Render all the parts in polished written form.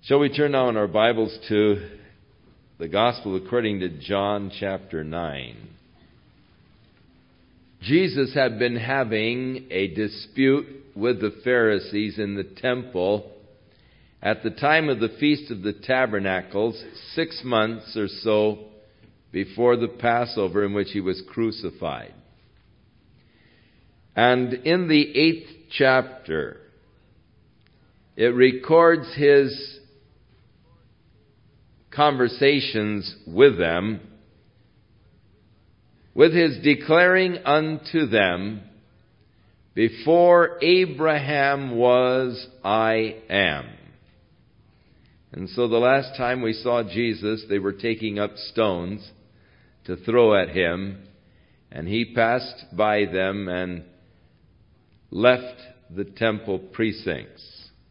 Shall we turn now in our Bibles to the Gospel according to John chapter 9. Jesus had been having a dispute with the Pharisees in the temple at the time of the Feast of the Tabernacles, 6 months or so before the Passover in which he was crucified. And in the 8th chapter, it records his conversations with them, with his declaring unto them, "Before Abraham was, I am." And so the last time we saw Jesus, they were taking up stones to throw at him, and he passed by them and left the temple precincts.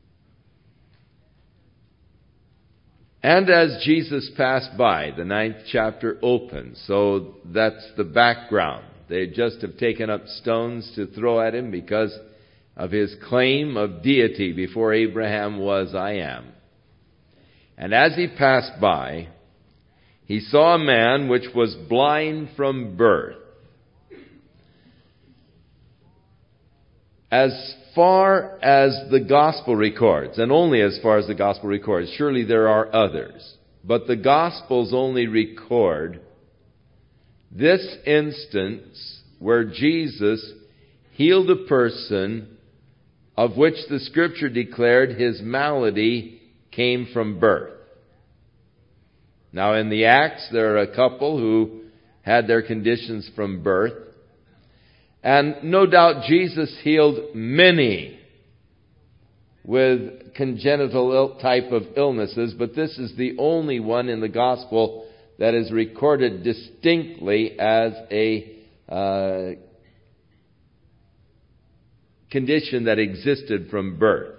And as Jesus passed by, the 9th chapter opens. So that's the background. They just have taken up stones to throw at him because of his claim of deity. Before Abraham was, I am. And as he passed by, he saw a man which was blind from birth. As far as the Gospel records, and only as far as the Gospel records, surely there are others, but the Gospels only record this instance where Jesus healed a person of which the Scripture declared his malady came from birth. Now in the Acts, there are a couple who had their conditions from birth. And no doubt Jesus healed many with congenital type of illnesses, but this is the only one in the Gospel that is recorded distinctly as a condition that existed from birth.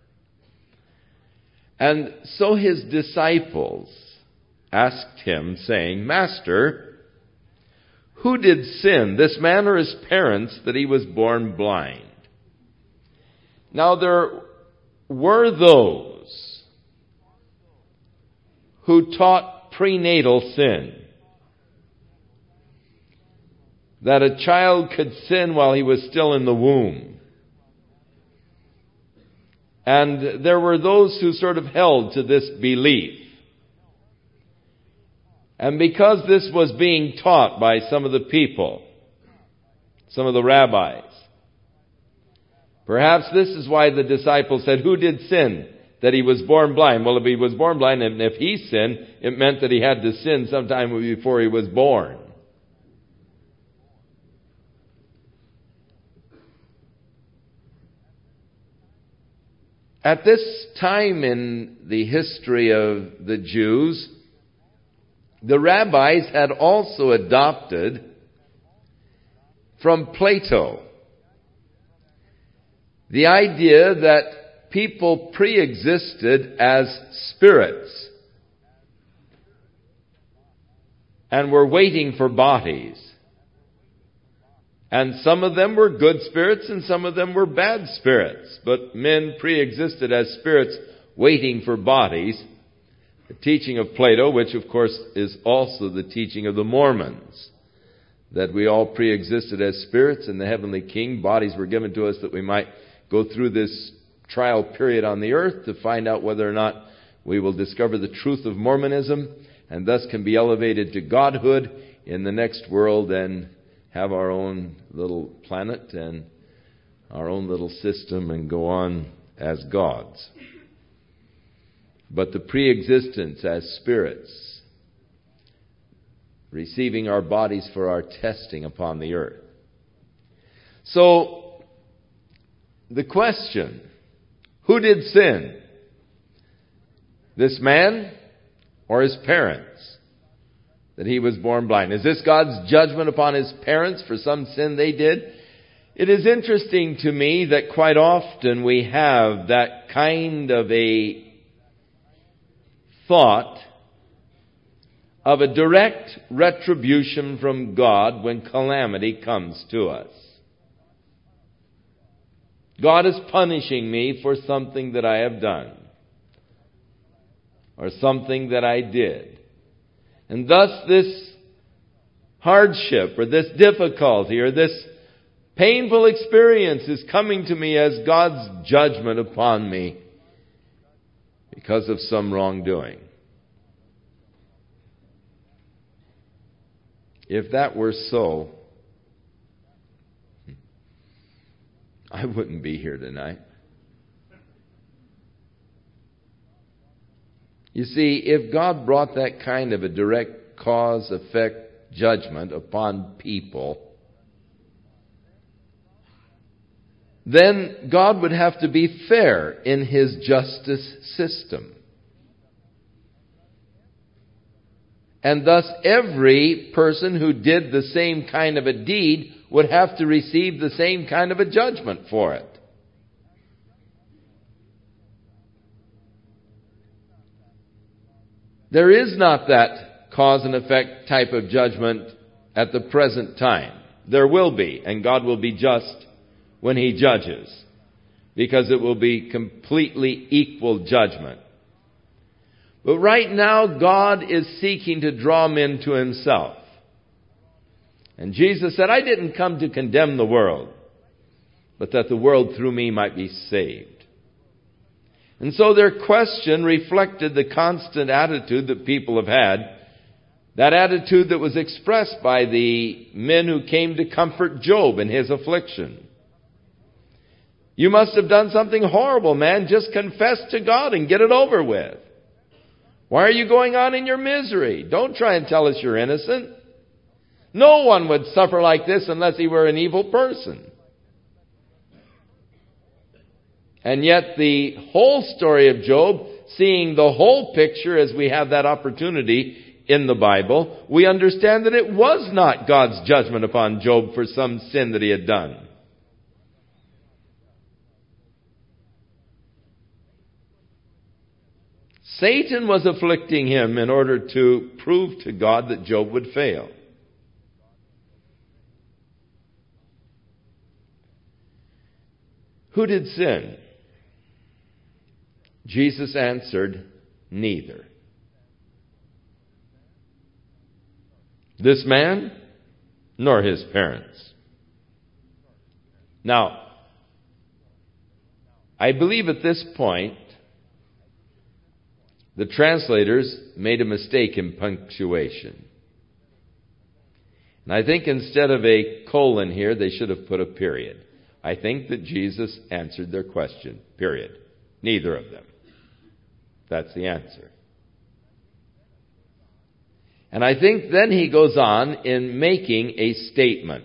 And so his disciples asked him, saying, "Master, who did sin, this man or his parents, that he was born blind?" Now there were those who taught prenatal sin, that a child could sin while he was still in the womb. And there were those who sort of held to this belief. And because this was being taught by some of the people, some of the rabbis, perhaps this is why the disciples said, "Who did sin that he was born blind?" Well, if he was born blind and if he sinned, it meant that he had to sin sometime before he was born. At this time in the history of the Jews, the rabbis had also adopted from Plato the idea that people pre-existed as spirits and were waiting for bodies. And some of them were good spirits and some of them were bad spirits. But men pre-existed as spirits waiting for bodies. The teaching of Plato, which of course is also the teaching of the Mormons, that we all pre-existed as spirits in the heavenly King. Bodies were given to us that we might go through this trial period on the earth to find out whether or not we will discover the truth of Mormonism and thus can be elevated to godhood in the next world and have our own little planet and our own little system and go on as gods. But the pre-existence as spirits, receiving our bodies for our testing upon the earth. So, the question, who did sin? This man or his parents, that he was born blind? Is this God's judgment upon his parents for some sin they did? It is interesting to me that quite often we have that kind of a thought of a direct retribution from God when calamity comes to us. God is punishing me for something that I have done. or something that I did. And thus this hardship or this difficulty or this painful experience is coming to me as God's judgment upon me because of some wrongdoing. If that were so, I wouldn't be here tonight. You see, if God brought that kind of a direct cause-effect judgment upon people, then God would have to be fair in His justice system. And thus every person who did the same kind of a deed would have to receive the same kind of a judgment for it. There is not that cause and effect type of judgment at the present time. There will be, and God will be just when He judges, because it will be completely equal judgment. But right now, God is seeking to draw men to Himself. And Jesus said, I didn't come to condemn the world, but that the world through me might be saved. And so their question reflected the constant attitude that people have had, that attitude that was expressed by the men who came to comfort Job in his affliction. You must have done something horrible, man. Just confess to God and get it over with. Why are you going on in your misery? Don't try and tell us you're innocent. No one would suffer like this unless he were an evil person. And yet the whole story of Job, seeing the whole picture as we have that opportunity in the Bible, we understand that it was not God's judgment upon Job for some sin that he had done. Satan was afflicting him in order to prove to God that Job would fail. Who did sin? Jesus answered, neither. This man, nor his parents. Now, I believe at this point, the translators made a mistake in punctuation. And I think instead of a colon here, they should have put a period. I think that Jesus answered their question, period. Neither of them. That's the answer. And I think then he goes on in making a statement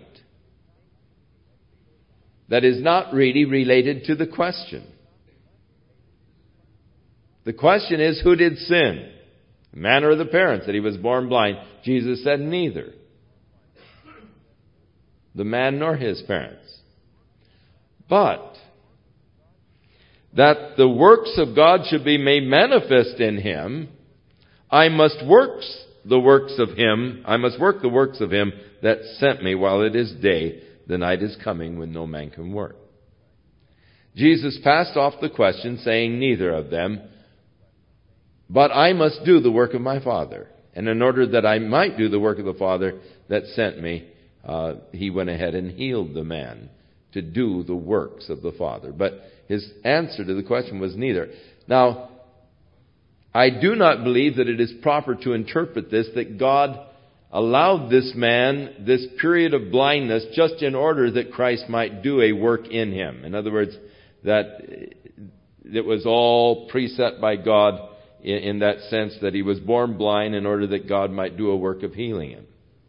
that is not really related to the question. The question is, who did sin? The man or the parents, that he was born blind? Jesus said neither. The man nor his parents. But that the works of God should be made manifest in him, I must work the works of him that sent me while it is day. The night is coming when no man can work. Jesus passed off the question, saying neither of them, but I must do the work of my Father. And in order that I might do the work of the Father that sent me, he went ahead and healed the man to do the works of the Father. But his answer to the question was neither. Now, I do not believe that it is proper to interpret this, that God allowed this man this period of blindness just in order that Christ might do a work in him. In other words, that it was all preset by God in that sense, that he was born blind in order that God might do a work of healing him.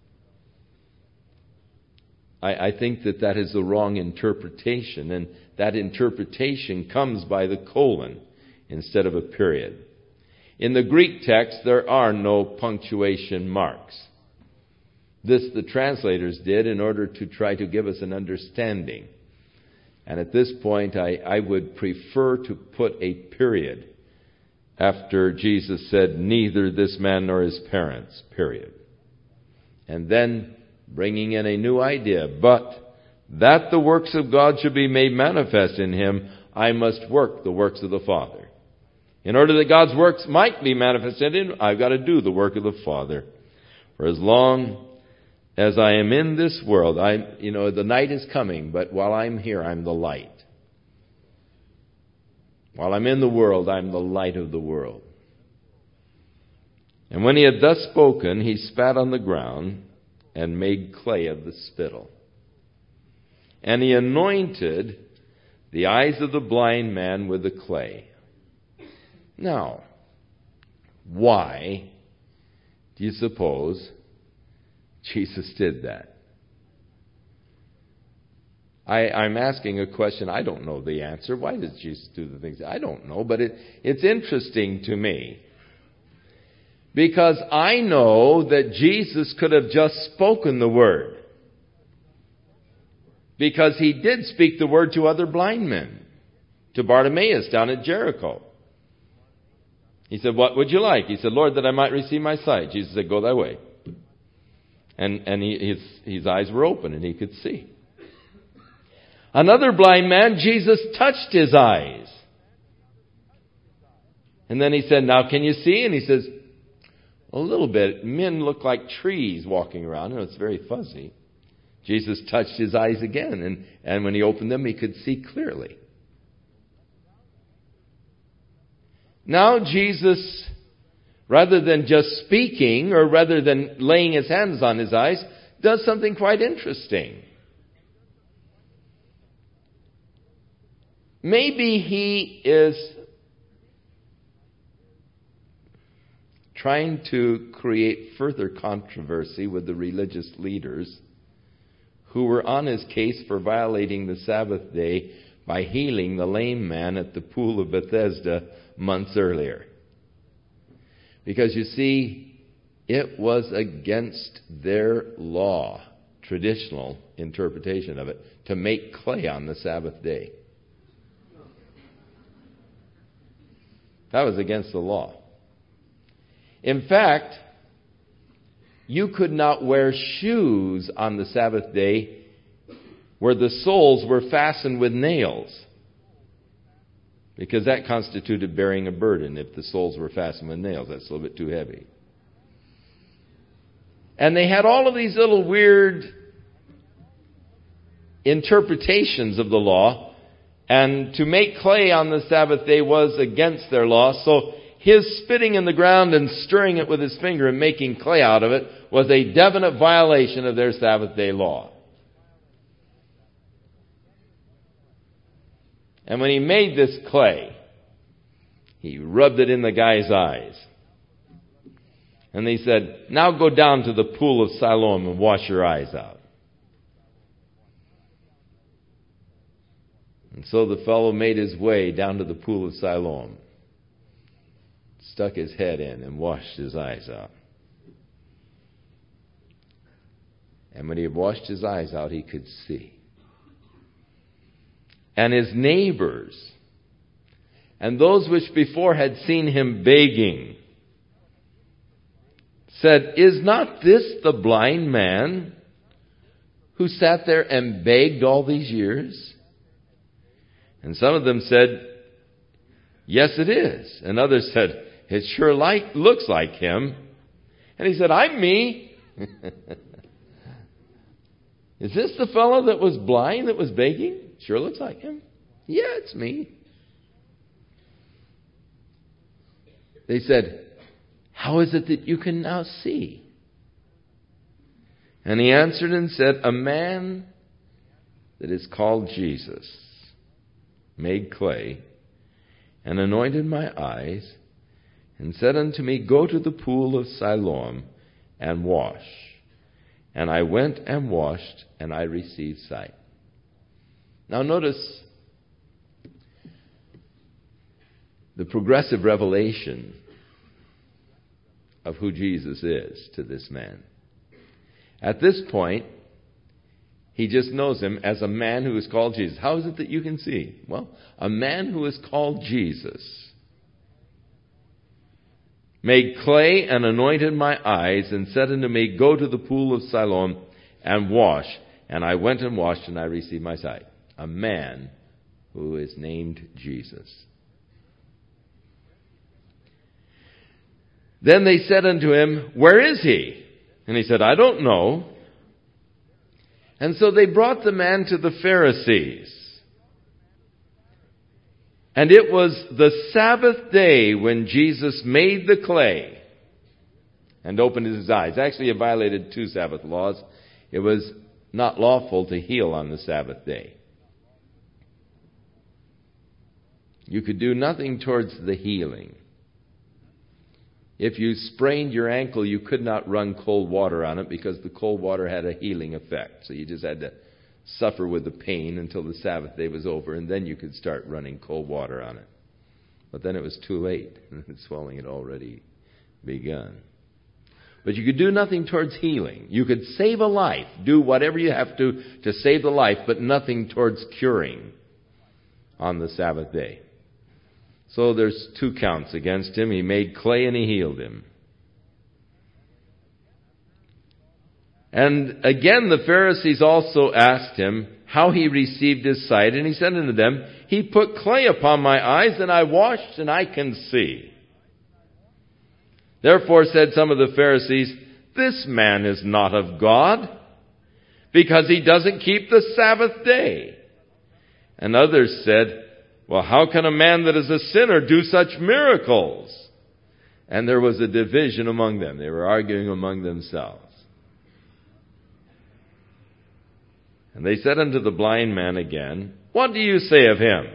I think that is the wrong interpretation, and that interpretation comes by the colon instead of a period. In the Greek text, there are no punctuation marks. This the translators did in order to try to give us an understanding. And at this point, I would prefer to put a period after Jesus said, neither this man nor his parents, period. And then bringing in a new idea, but that the works of God should be made manifest in him, I must work the works of the Father. In order that God's works might be manifested in, I've got to do the work of the Father. For as long as I am in this world, the night is coming, but while I'm here, I'm the light. While I'm in the world, I'm the light of the world. And when he had thus spoken, he spat on the ground and made clay of the spittle. And he anointed the eyes of the blind man with the clay. Now, why do you suppose Jesus did that? I'm asking a question. I don't know the answer. Why did Jesus do the things? I don't know, but it's interesting to me. Because I know that Jesus could have just spoken the word. Because he did speak the word to other blind men. To Bartimaeus down at Jericho. He said, "What would you like?" He said, "Lord, that I might receive my sight." Jesus said, "Go thy way." And his eyes were open and he could see. Another blind man, Jesus touched his eyes. And then he said, "Now can you see?" And he says, "A little bit. Men look like trees walking around. It's very fuzzy." Jesus touched his eyes again, and when he opened them, he could see clearly. Now Jesus, rather than just speaking, or rather than laying his hands on his eyes, does something quite interesting. Maybe he is trying to create further controversy with the religious leaders who were on his case for violating the Sabbath day by healing the lame man at the pool of Bethesda months earlier. Because you see, it was against their law, traditional interpretation of it, to make clay on the Sabbath day. That was against the law. In fact, you could not wear shoes on the Sabbath day where the soles were fastened with nails, because that constituted bearing a burden. If the soles were fastened with nails, that's a little bit too heavy. And they had all of these little weird interpretations of the law, and to make clay on the Sabbath day was against their law. So his spitting in the ground and stirring it with his finger and making clay out of it was a definite violation of their Sabbath day law. And when he made this clay, he rubbed it in the guy's eyes. And he said, "Now go down to the pool of Siloam and wash your eyes out." And so the fellow made his way down to the pool of Siloam, stuck his head in and washed his eyes out. And when he had washed his eyes out, he could see. And his neighbors, and those which before had seen him begging, said, "Is not this the blind man who sat there and begged all these years?" And some of them said, "Yes, it is." And others said, "It sure looks like him." And he said, "I'm me." "Is this the fellow that was blind that was begging?" "Sure looks like him." "Yeah, it's me." They said, "How is it that you can now see?" And he answered and said, "A man that is called Jesus made clay and anointed my eyes and said unto me, Go to the pool of Siloam and wash. And I went and washed, and I received sight." Now notice the progressive revelation of who Jesus is to this man. At this point, he just knows him as a man who is called Jesus. How is it that you can see? Well, a man who is called Jesus made clay and anointed my eyes and said unto me, Go to the pool of Siloam and wash. And I went and washed, and I received my sight. A man who is named Jesus. Then they said unto him, Where is he? And he said, I don't know. And so they brought the man to the Pharisees. And it was the Sabbath day when Jesus made the clay and opened his eyes. Actually, it violated 2 Sabbath laws. It was not lawful to heal on the Sabbath day. You could do nothing towards the healing. If you sprained your ankle, you could not run cold water on it because the cold water had a healing effect. So you just had to suffer with the pain until the Sabbath day was over, and then you could start running cold water on it. But then it was too late. The swelling had already begun. But you could do nothing towards healing. You could save a life, do whatever you have to save the life, but nothing towards curing on the Sabbath day. So there's 2 counts against him. He made clay and he healed him. And again the Pharisees also asked him how he received his sight. And he said unto them, He put clay upon my eyes, and I washed, and I can see. Therefore said some of the Pharisees, This man is not of God, because he doesn't keep the Sabbath day. And others said, Well, how can a man that is a sinner do such miracles? And there was a division among them. They were arguing among themselves. And they said unto the blind man again, What do you say of him?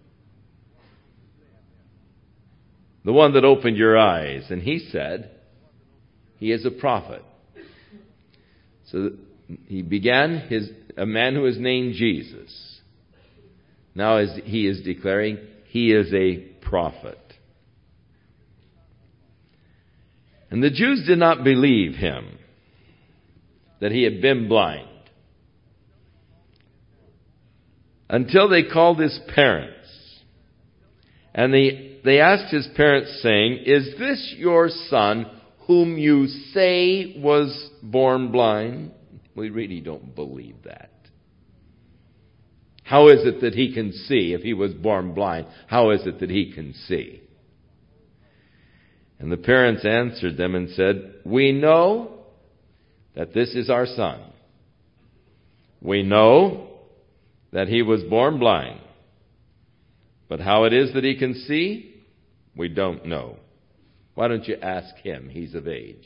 The one that opened your eyes. And he said, He is a prophet. So he began a man who is named Jesus. Now as he is declaring, he is a prophet. And the Jews did not believe him that he had been blind until they called his parents. And they asked his parents, saying, Is this your son whom you say was born blind? We really don't believe that. How is it that he can see if he was born blind? How is it that he can see? And the parents answered them and said, We know that this is our son. We know that he was born blind. But how it is that he can see, we don't know. Why don't you ask him? He's of age.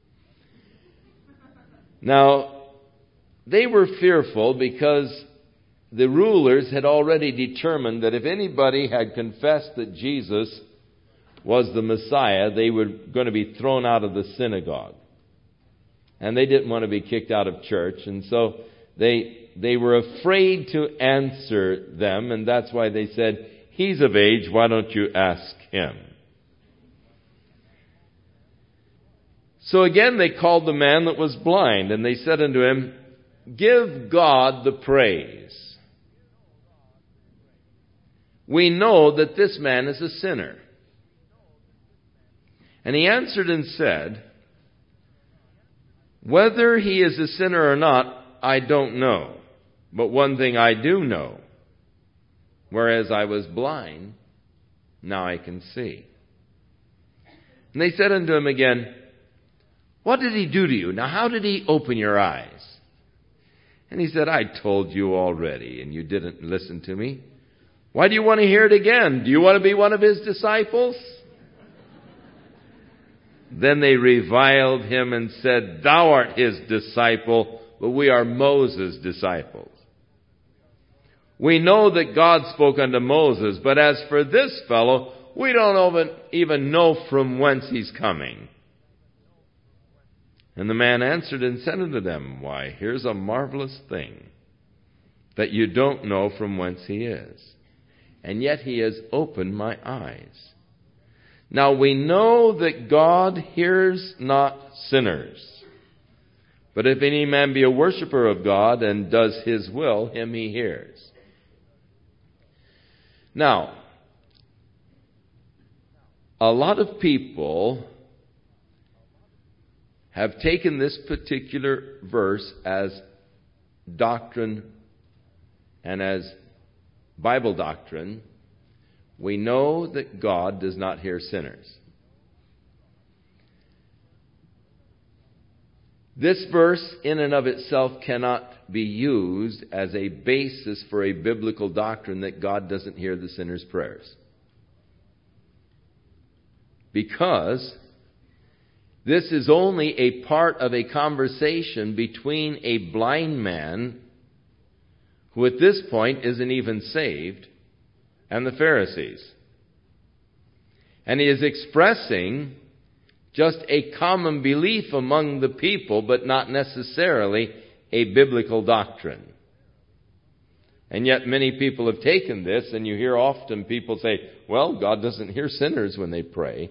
Now, they were fearful because the rulers had already determined that if anybody had confessed that Jesus was the Messiah, they were going to be thrown out of the synagogue. And they didn't want to be kicked out of church. And so they were afraid to answer them. And that's why they said, He's of age, why don't you ask him? So again they called the man that was blind, and they said unto him, Give God the praise. We know that this man is a sinner. And he answered and said, Whether he is a sinner or not, I don't know. But one thing I do know. Whereas I was blind, now I can see. And they said unto him again, What did he do to you? Now how did he open your eyes? And he said, I told you already, and you didn't listen to me. Why do you want to hear it again? Do you want to be one of his disciples? Then they reviled him and said, Thou art his disciple, but we are Moses' disciples. We know that God spoke unto Moses, but as for this fellow, we don't even know from whence he's coming. And the man answered and said unto them, Why, here's a marvelous thing, that you don't know from whence he is. And yet he has opened my eyes. Now we know that God hears not sinners. But if any man be a worshiper of God and does his will, him he hears. Now, a lot of people have taken this particular verse as doctrine and as Bible doctrine. We know that God does not hear sinners. This verse in and of itself cannot be used as a basis for a biblical doctrine that God doesn't hear the sinner's prayers. Because this is only a part of a conversation between a blind man, who at this point isn't even saved, and the Pharisees. And he is expressing just a common belief among the people, but not necessarily a biblical doctrine. And yet many people have taken this, and you hear often people say, well, God doesn't hear sinners when they pray.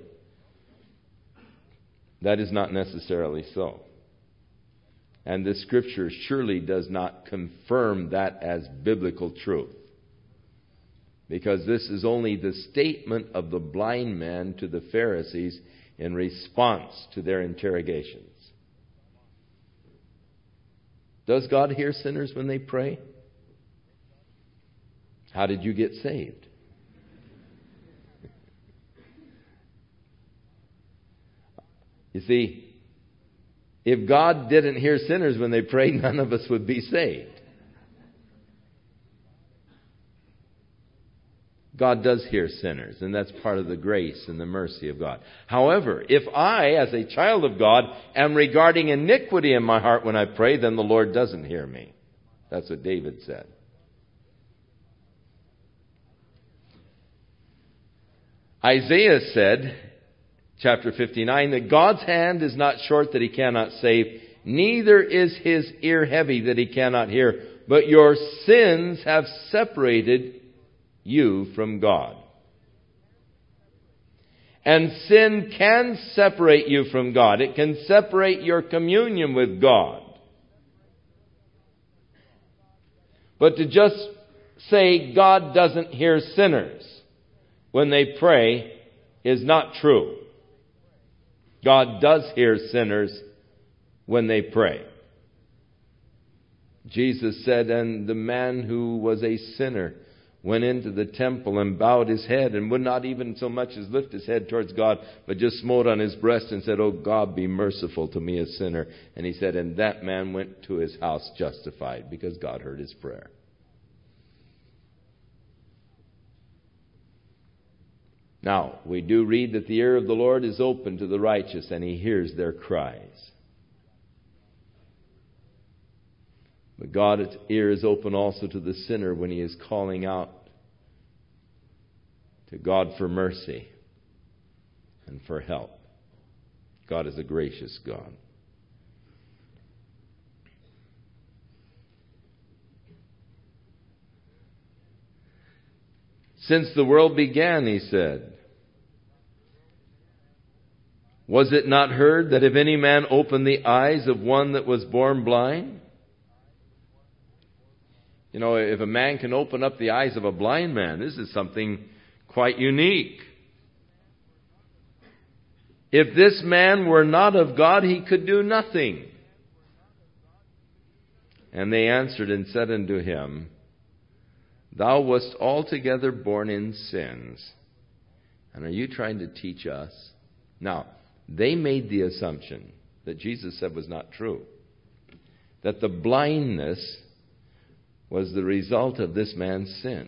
That is not necessarily so. And the Scripture surely does not confirm that as biblical truth. Because this is only the statement of the blind man to the Pharisees in response to their interrogations. Does God hear sinners when they pray? How did you get saved? You see, if God didn't hear sinners when they prayed, none of us would be saved. God does hear sinners, and that's part of the grace and the mercy of God. However, if I, as a child of God, am regarding iniquity in my heart when I pray, then the Lord doesn't hear me. That's what David said. Isaiah said, chapter 59, that God's hand is not short that He cannot save, neither is His ear heavy that He cannot hear, but your sins have separated you from God. And sin can separate you from God. It can separate your communion with God. But to just say God doesn't hear sinners when they pray is not true. God does hear sinners when they pray. Jesus said, and the man who was a sinner went into the temple and bowed his head and would not even so much as lift his head towards God, but just smote on his breast and said, "Oh God, be merciful to me, a sinner." And he said, and that man went to his house justified because God heard his prayer. Now, we do read that the ear of the Lord is open to the righteous and He hears their cries. But God's ear is open also to the sinner when he is calling out to God for mercy and for help. God is a gracious God. Since the world began, He said, was it not heard that if any man opened the eyes of one that was born blind? You know, if a man can open up the eyes of a blind man, this is something quite unique. If this man were not of God, he could do nothing. And they answered and said unto him, thou wast altogether born in sins. And are you trying to teach us? Now, they made the assumption that Jesus said was not true. That the blindness was the result of this man's sin.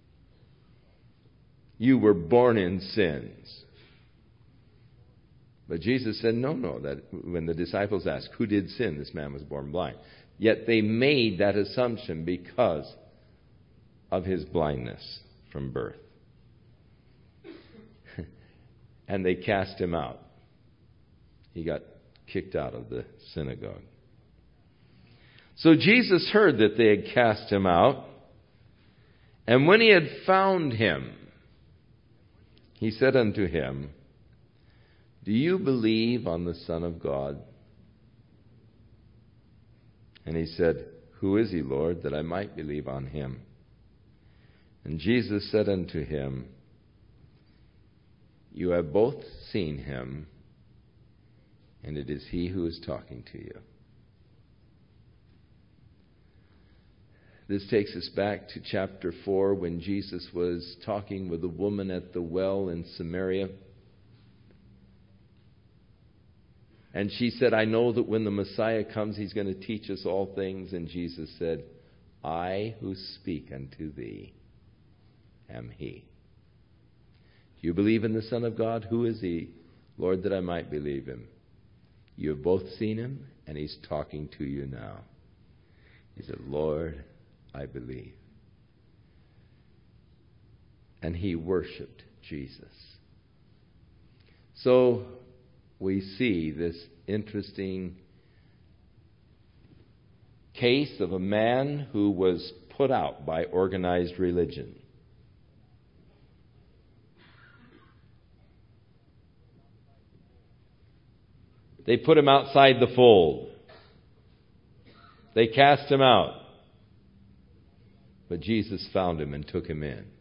You were born in sins. But Jesus said, no, that when the disciples asked, who did sin? This man was born blind. Yet they made that assumption because of his blindness from birth. And they cast him out. He got kicked out of the synagogue. So Jesus heard that they had cast him out. And when he had found him, he said unto him, do you believe on the Son of God? And he said, who is he, Lord, that I might believe on him? And Jesus said unto him, you have both seen him, and it is he who is talking to you. This takes us back to chapter 4 when Jesus was talking with a woman at the well in Samaria. And she said, I know that when the Messiah comes, he's going to teach us all things. And Jesus said, I who speak unto thee am he. Do you believe in the Son of God? Who is he? Lord, that I might believe him. You have both seen him, and he's talking to you now. He said, Lord, I believe. And he worshiped Jesus. So we see this interesting case of a man who was put out by organized religion. They put him outside the fold. They cast him out. But Jesus found him and took him in.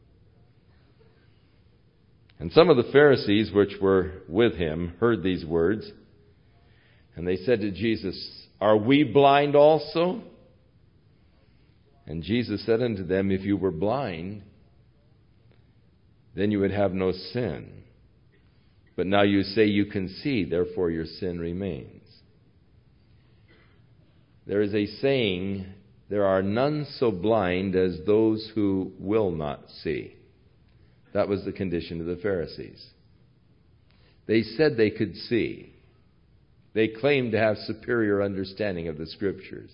And some of the Pharisees which were with him heard these words, and they said to Jesus, Are we blind also? And Jesus said unto them, If you were blind, then you would have no sin. But now you say you can see, therefore your sin remains. There is a saying, there are none so blind as those who will not see. That was the condition of the Pharisees. They said they could see. They claimed to have superior understanding of the Scriptures.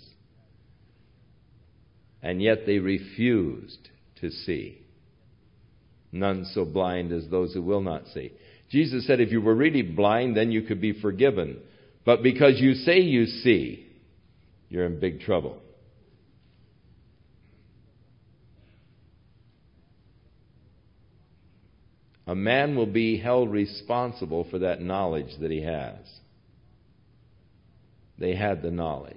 And yet they refused to see. None so blind as those who will not see. Jesus said if you were really blind, then you could be forgiven. But because you say you see, you're in big trouble. A man will be held responsible for that knowledge that he has. They had the knowledge.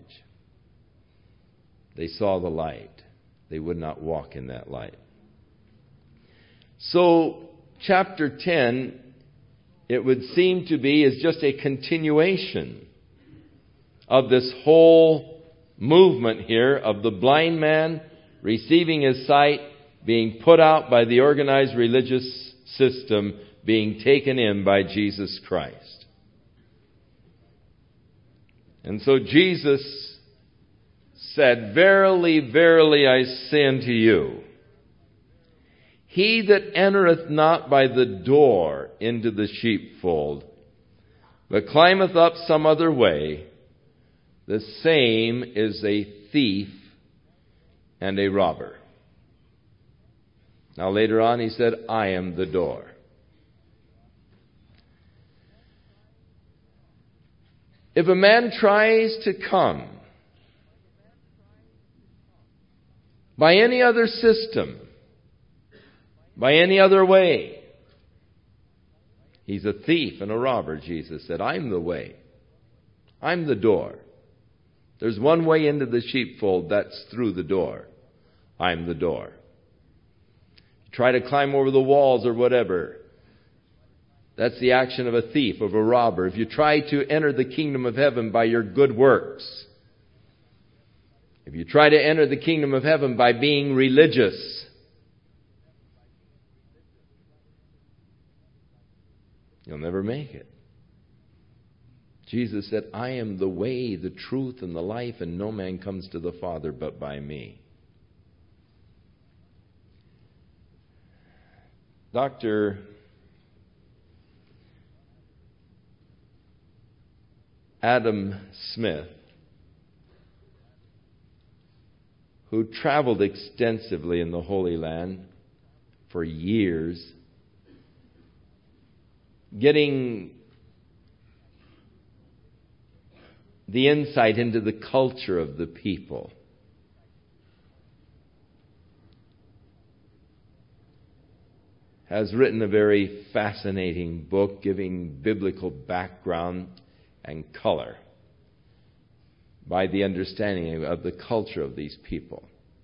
They saw the light. They would not walk in that light. So, chapter 10, it would seem to be, is just a continuation of this whole movement here of the blind man receiving his sight, being put out by the organized religious system, being taken in by Jesus Christ. And so Jesus said, Verily, verily, I say unto you, he that entereth not by the door into the sheepfold, but climbeth up some other way, the same is a thief and a robber. Now later on he said, I am the door. If a man tries to come by any other system, by any other way, he's a thief and a robber, Jesus said. I'm the way. I'm the door. There's one way into the sheepfold, that's through the door. I'm the door. Try to climb over the walls or whatever. That's the action of a thief, of a robber. If you try to enter the kingdom of heaven by your good works, if you try to enter the kingdom of heaven by being religious, you'll never make it. Jesus said, I am the way, the truth, and the life, and no man comes to the Father but by me. Dr. Adam Smith, who traveled extensively in the Holy Land for years, getting the insight into the culture of the people, has written a very fascinating book giving biblical background and color by the understanding of the culture of these people.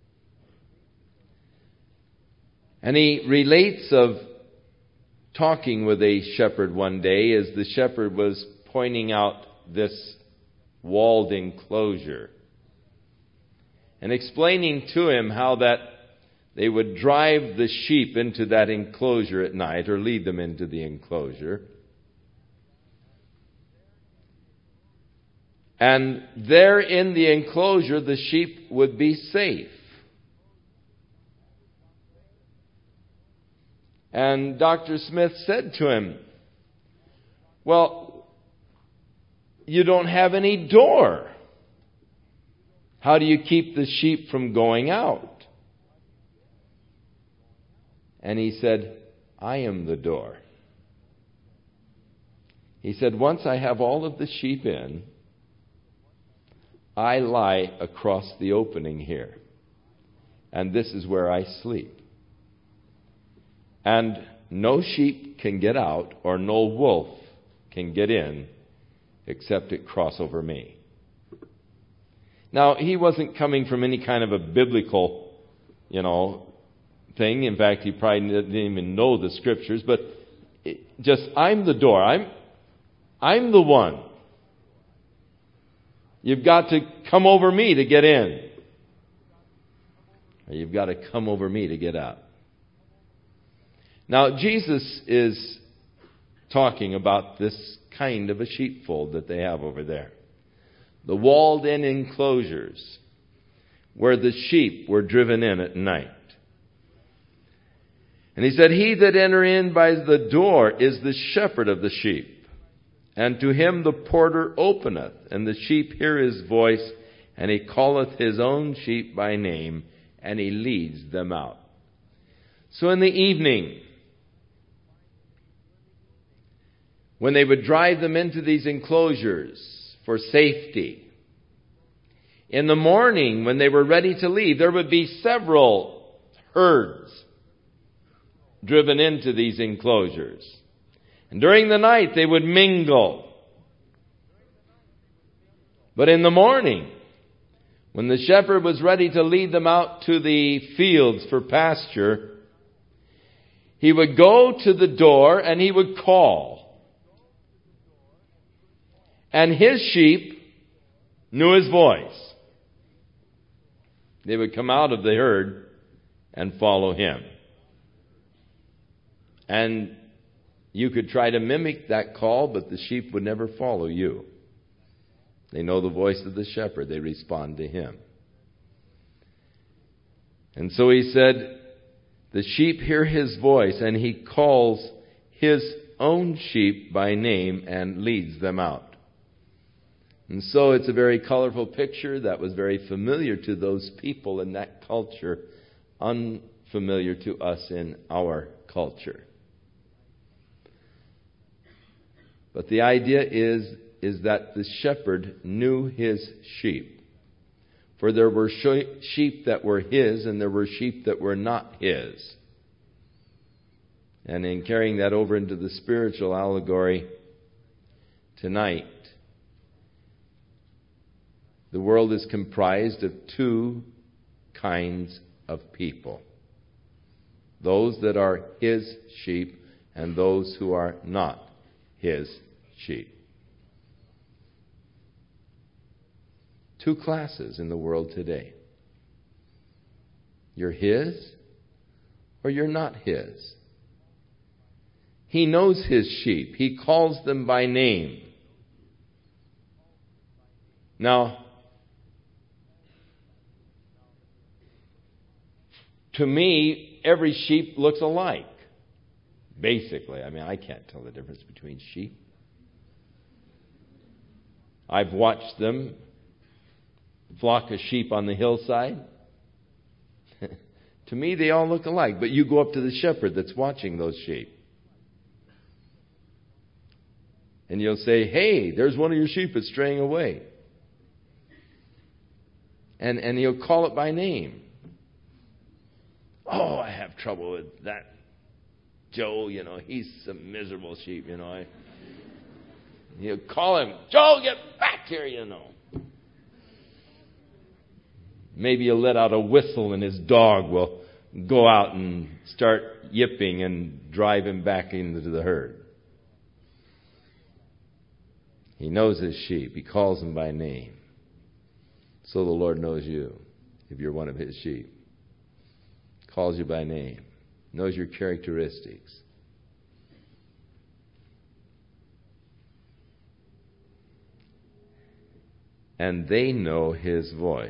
And he relates of talking with a shepherd one day as the shepherd was pointing out this walled enclosure and explaining to him how that they would drive the sheep into that enclosure at night or lead them into the enclosure. And there in the enclosure, the sheep would be safe. And Dr. Smith said to him, well, you don't have any door. How do you keep the sheep from going out? And he said, I am the door. He said, once I have all of the sheep in, I lie across the opening here. And this is where I sleep. And no sheep can get out, or no wolf can get in, except it cross over me. Now, he wasn't coming from any kind of a biblical, thing. In fact, he probably didn't even know the scriptures. But I'm the door. I'm the one. You've got to come over me to get in. Or you've got to come over me to get out. Now, Jesus is talking about this kind of a sheepfold that they have over there. The walled-in enclosures where the sheep were driven in at night. And he said, he that enter in by the door is the shepherd of the sheep. And to him the porter openeth, and the sheep hear his voice, and he calleth his own sheep by name, and he leads them out. So in the evening, when they would drive them into these enclosures for safety, in the morning when they were ready to leave, there would be several herds driven into these enclosures. And during the night they would mingle. But in the morning, when the shepherd was ready to lead them out to the fields for pasture, he would go to the door and he would call. And his sheep knew his voice. They would come out of the herd and follow him. And you could try to mimic that call, but the sheep would never follow you. They know the voice of the shepherd. They respond to him. And so he said, the sheep hear his voice, and he calls his own sheep by name and leads them out. And so it's a very colorful picture that was very familiar to those people in that culture, unfamiliar to us in our culture. But the idea is that the shepherd knew his sheep. For there were sheep that were his, and there were sheep that were not his. And in carrying that over into the spiritual allegory tonight, the world is comprised of two kinds of people. Those that are his sheep and those who are not his sheep. Two classes in the world today. You're his or you're not his. He knows his sheep. He calls them by name. Now, to me, every sheep looks alike. Basically. I can't tell the difference between sheep. I've watched them, flock of sheep on the hillside. To me, they all look alike. But you go up to the shepherd that's watching those sheep. And you'll say, hey, there's one of your sheep that's straying away. And he'll call it by name. Oh, I have trouble with that Joe, he's a miserable sheep, He'll call him, Joe, get back here, Maybe you'll let out a whistle and his dog will go out and start yipping and drive him back into the herd. He knows his sheep. He calls them by name. So the Lord knows you if you're one of his sheep. Calls you by name. Knows your characteristics. and they know his voice.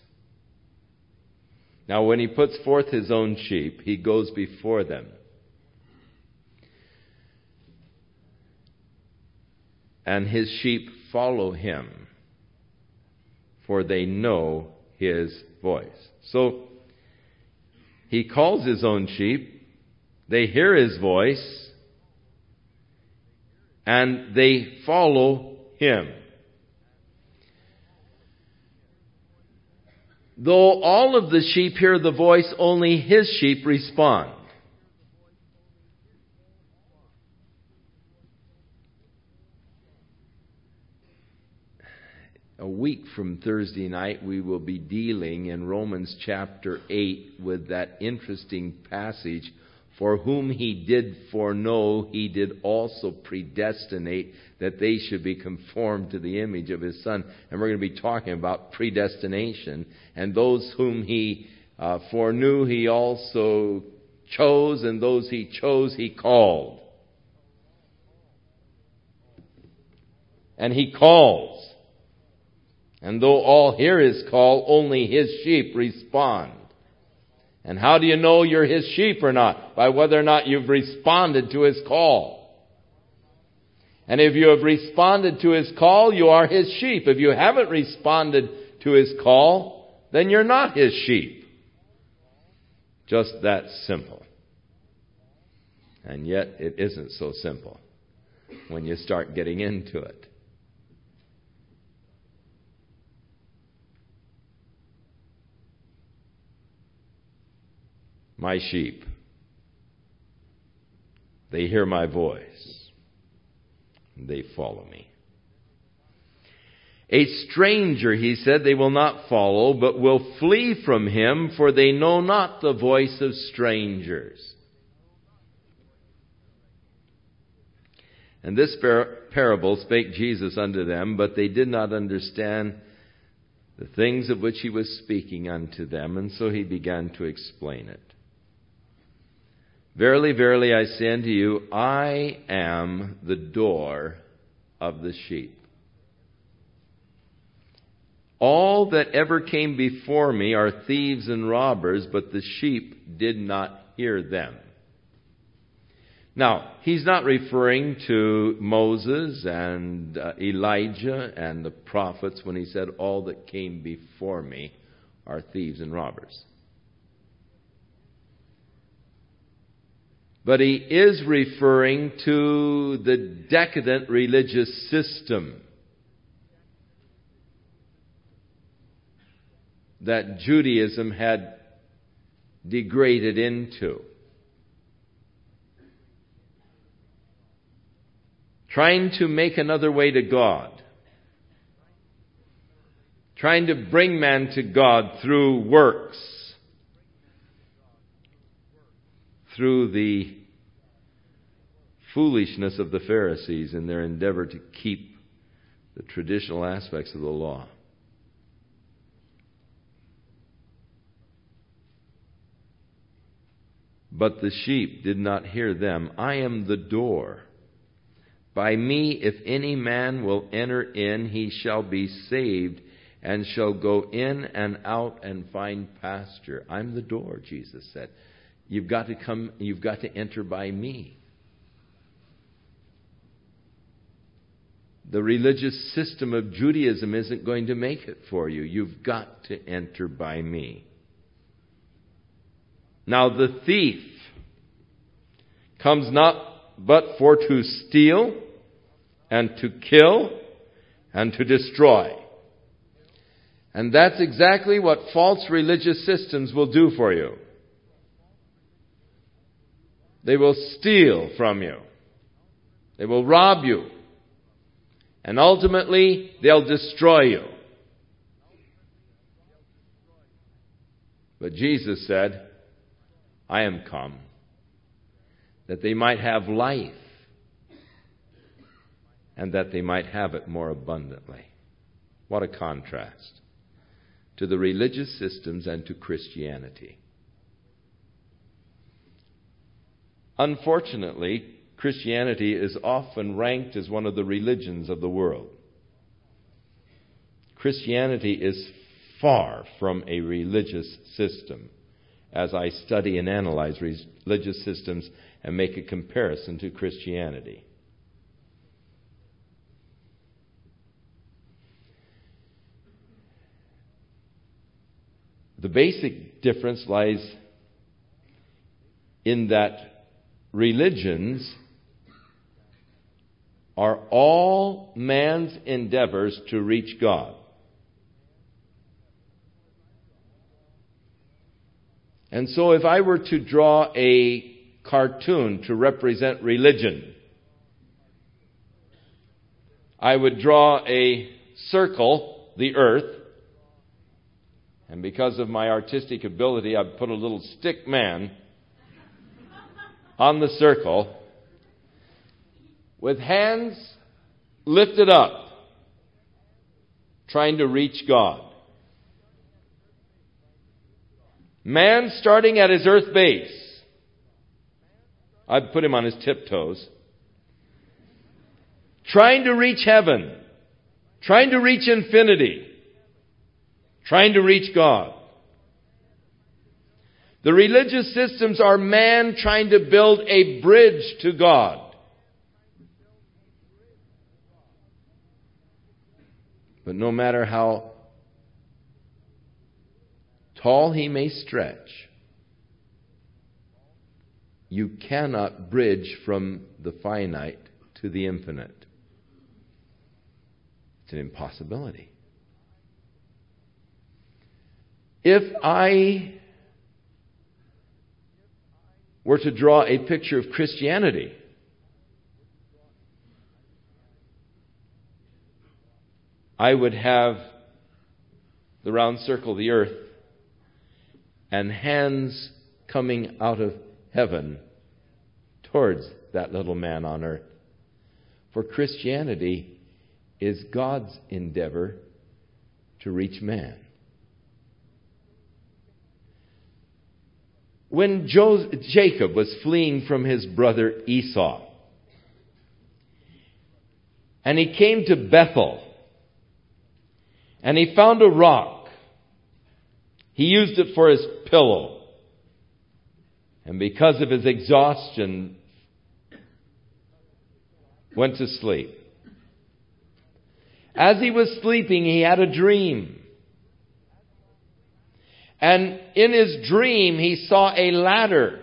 Now, when he puts forth his own sheep, he goes before them. And his sheep follow him, for they know his voice. So, he calls his own sheep, they hear his voice, and they follow him. Though all of the sheep hear the voice, only his sheep respond. A week from Thursday night, we will be dealing in Romans chapter 8 with that interesting passage, for whom he did foreknow, he did also predestinate that they should be conformed to the image of his Son. And we're going to be talking about predestination. And those whom he foreknew, he also chose, and those he chose, he called. And he calls. And though all hear his call, only his sheep respond. And how do you know you're his sheep or not? By whether or not you've responded to his call. And if you have responded to his call, you are his sheep. If you haven't responded to his call, then you're not his sheep. Just that simple. And yet it isn't so simple when you start getting into it. My sheep, they hear my voice, and they follow me. A stranger, he said, they will not follow, but will flee from him, for they know not the voice of strangers. And this parable spake Jesus unto them, but they did not understand the things of which he was speaking unto them, and so he began to explain it. Verily, verily, I say unto you, I am the door of the sheep. All that ever came before me are thieves and robbers, but the sheep did not hear them. Now, he's not referring to Moses and Elijah and the prophets when he said, all that came before me are thieves and robbers. But he is referring to the decadent religious system that Judaism had degraded into. Trying to make another way to God. Trying to bring man to God through works. Through the foolishness of the Pharisees in their endeavor to keep the traditional aspects of the law. But the sheep did not hear them. I am the door. By me, if any man will enter in, he shall be saved, and shall go in and out and find pasture. I'm the door, Jesus said. You've got to come, you've got to enter by me. The religious system of Judaism isn't going to make it for you. You've got to enter by me. Now the thief comes not but for to steal and to kill and to destroy. And that's exactly what false religious systems will do for you. They will steal from you. They will rob you. And ultimately, they'll destroy you. But Jesus said, I am come that they might have life and that they might have it more abundantly. What a contrast to the religious systems and to Christianity. Unfortunately, Christianity is often ranked as one of the religions of the world. Christianity is far from a religious system, as I study and analyze religious systems and make a comparison to Christianity. The basic difference lies in that religions are all man's endeavors to reach God. And so if I were to draw a cartoon to represent religion, I would draw a circle, the earth, and because of my artistic ability, I'd put a little stick man on the circle with hands lifted up, trying to reach God. Man starting at his earth base. I'd put him on his tiptoes. Trying to reach heaven. Trying to reach infinity. Trying to reach God. The religious systems are man trying to build a bridge to God. But no matter how tall he may stretch, you cannot bridge from the finite to the infinite. It's an impossibility. If I were to draw a picture of Christianity, I would have the round circle, the earth, and hands coming out of heaven towards that little man on earth. For Christianity is God's endeavor to reach man. When Jacob was fleeing from his brother Esau, and he came to Bethel, and he found a rock, he used it for his pillow. And because of his exhaustion, went to sleep. As he was sleeping, he had a dream. And in his dream, he saw a ladder.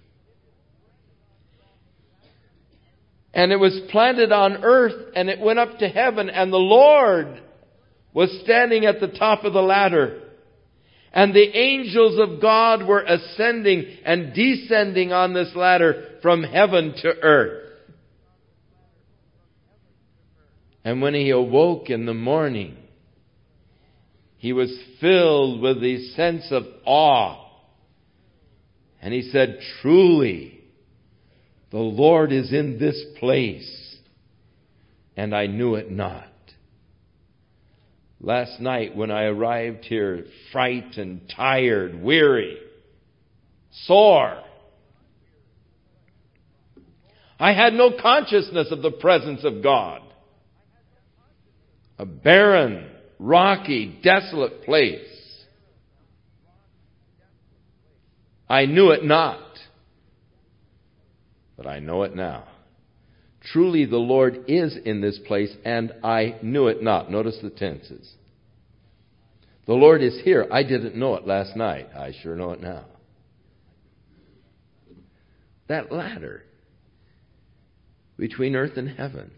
And it was planted on earth, and it went up to heaven, and the Lord was standing at the top of the ladder. And the angels of God were ascending and descending on this ladder from heaven to earth. And when he awoke in the morning, he was filled with the sense of awe. And he said, "Truly, the Lord is in this place, and I knew it not." Last night when I arrived here, frightened, tired, weary, sore, I had no consciousness of the presence of God. A barren, rocky, desolate place. I knew it not, but I know it now. Truly the Lord is in this place, and I knew it not. Notice the tenses. The Lord is here. I didn't know it last night. I sure know it now. That ladder between earth and heaven.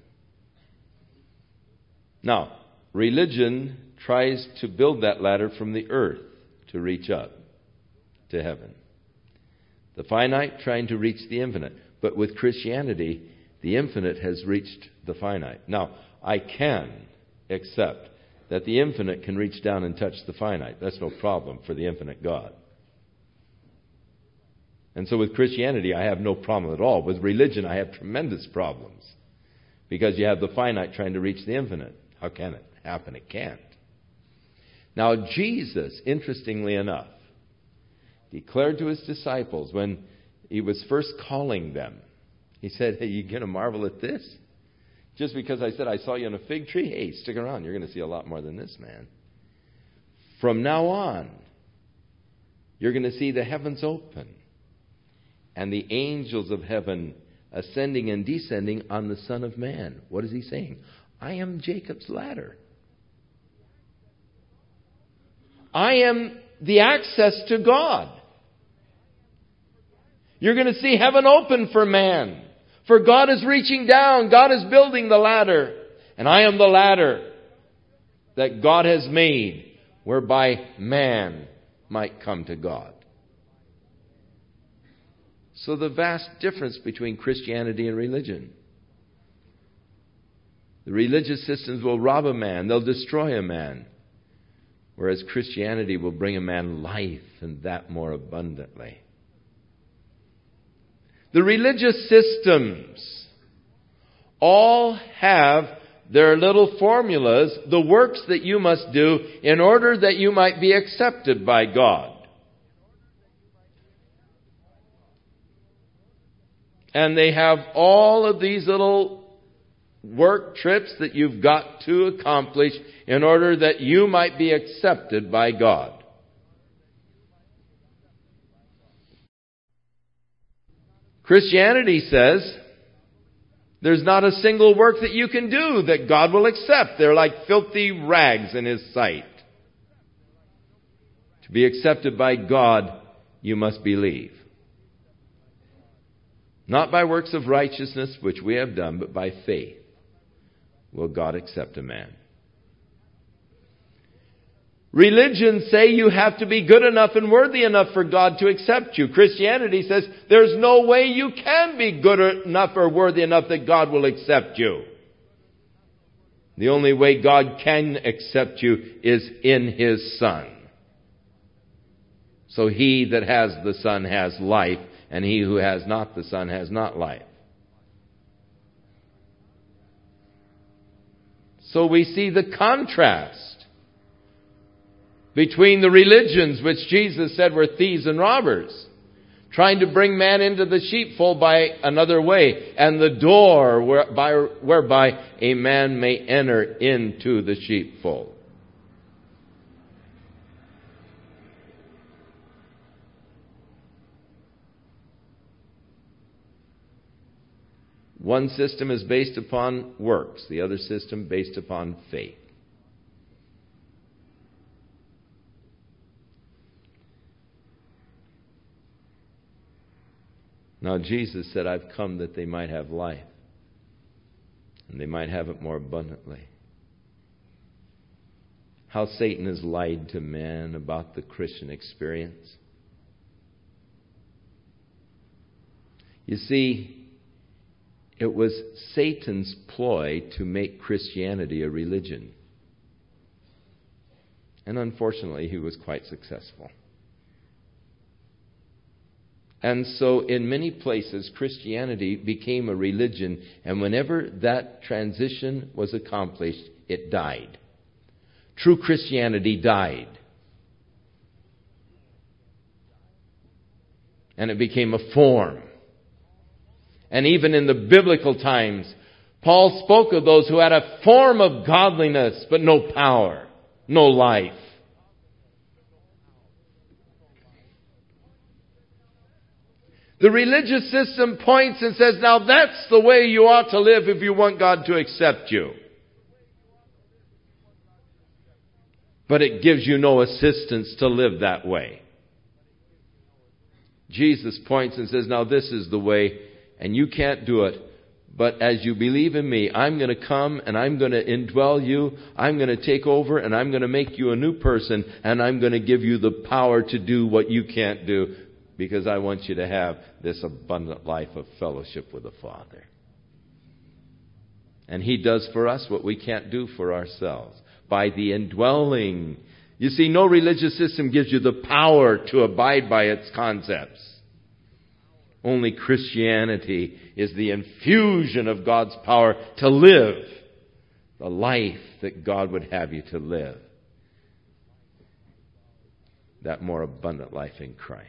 Now, religion tries to build that ladder from the earth to reach up to heaven. The finite trying to reach the infinite. But with Christianity, the infinite has reached the finite. Now, I can accept that the infinite can reach down and touch the finite. That's no problem for the infinite God. And so with Christianity, I have no problem at all. With religion, I have tremendous problems. Because you have the finite trying to reach the infinite. How can it happen? It can't. Now, Jesus, interestingly enough, declared to his disciples when he was first calling them, he said, "Hey, you going to marvel at this? Just because I said I saw you on a fig tree, hey, stick around. You're going to see a lot more than this, man. From now on, you're going to see the heavens open and the angels of heaven ascending and descending on the Son of Man. What is he saying? I am Jacob's ladder. I am the access to God. You're going to see heaven open for man. For God is reaching down. God is building the ladder. And I am the ladder that God has made whereby man might come to God. So the vast difference between Christianity and religion. The religious systems will rob a man. They'll destroy a man. Whereas Christianity will bring a man life, and that more abundantly. The religious systems all have their little formulas, the works that you must do in order that you might be accepted by God. And they have all of these little work trips that you've got to accomplish in order that you might be accepted by God. Christianity says there's not a single work that you can do that God will accept. They're like filthy rags in His sight. To be accepted by God, you must believe. Not by works of righteousness, which we have done, but by faith will God accept a man. Religions say you have to be good enough and worthy enough for God to accept you. Christianity says there's no way you can be good enough or worthy enough that God will accept you. The only way God can accept you is in His Son. So he that has the Son has life, and he who has not the Son has not life. So we see the contrast between the religions which Jesus said were thieves and robbers, trying to bring man into the sheepfold by another way, and the door whereby a man may enter into the sheepfold. One system is based upon works, the other system based upon faith. Now Jesus said, I've come that they might have life, and they might have it more abundantly. How Satan has lied to men about the Christian experience. You see, it was Satan's ploy to make Christianity a religion. And unfortunately, he was quite successful. And so in many places, Christianity became a religion, and whenever that transition was accomplished, it died. True Christianity died. And it became a form. And even in the biblical times, Paul spoke of those who had a form of godliness, but no power, no life. The religious system points and says, now that's the way you ought to live if you want God to accept you. But it gives you no assistance to live that way. Jesus points and says, now this is the way, and you can't do it. But as you believe in me, I'm going to come and I'm going to indwell you. I'm going to take over and I'm going to make you a new person. And I'm going to give you the power to do what you can't do. Because I want you to have this abundant life of fellowship with the Father. And He does for us what we can't do for ourselves. By the indwelling. You see, no religious system gives you the power to abide by its concepts. Only Christianity is the infusion of God's power to live the life that God would have you to live. That more abundant life in Christ.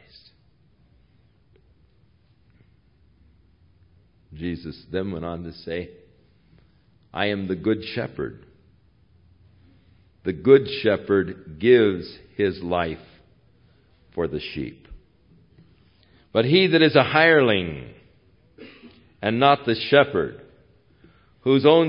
Jesus then went on to say, I am the good shepherd. The good shepherd gives his life for the sheep. But he that is a hireling and not the shepherd, whose own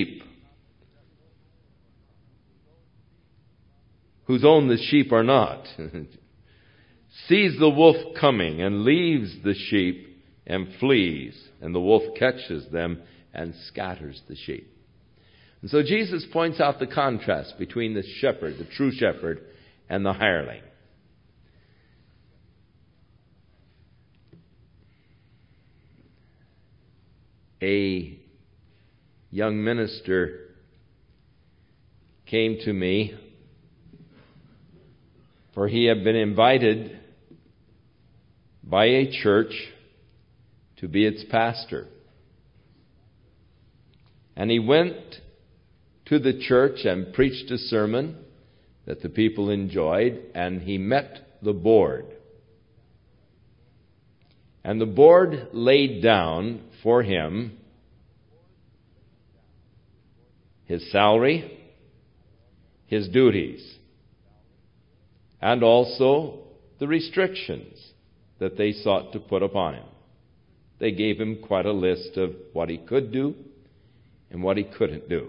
the sheep are not, sees the wolf coming and leaves the sheep and flees, and the wolf catches them and scatters the sheep. And so Jesus points out the contrast between the shepherd, the true shepherd, and the hireling. A young minister came to me, for he had been invited by a church to be its pastor. And he went to the church and preached a sermon that the people enjoyed, and he met the board. And the board laid down for him his salary, his duties, and also the restrictions that they sought to put upon him. They gave him quite a list of what he could do and what he couldn't do.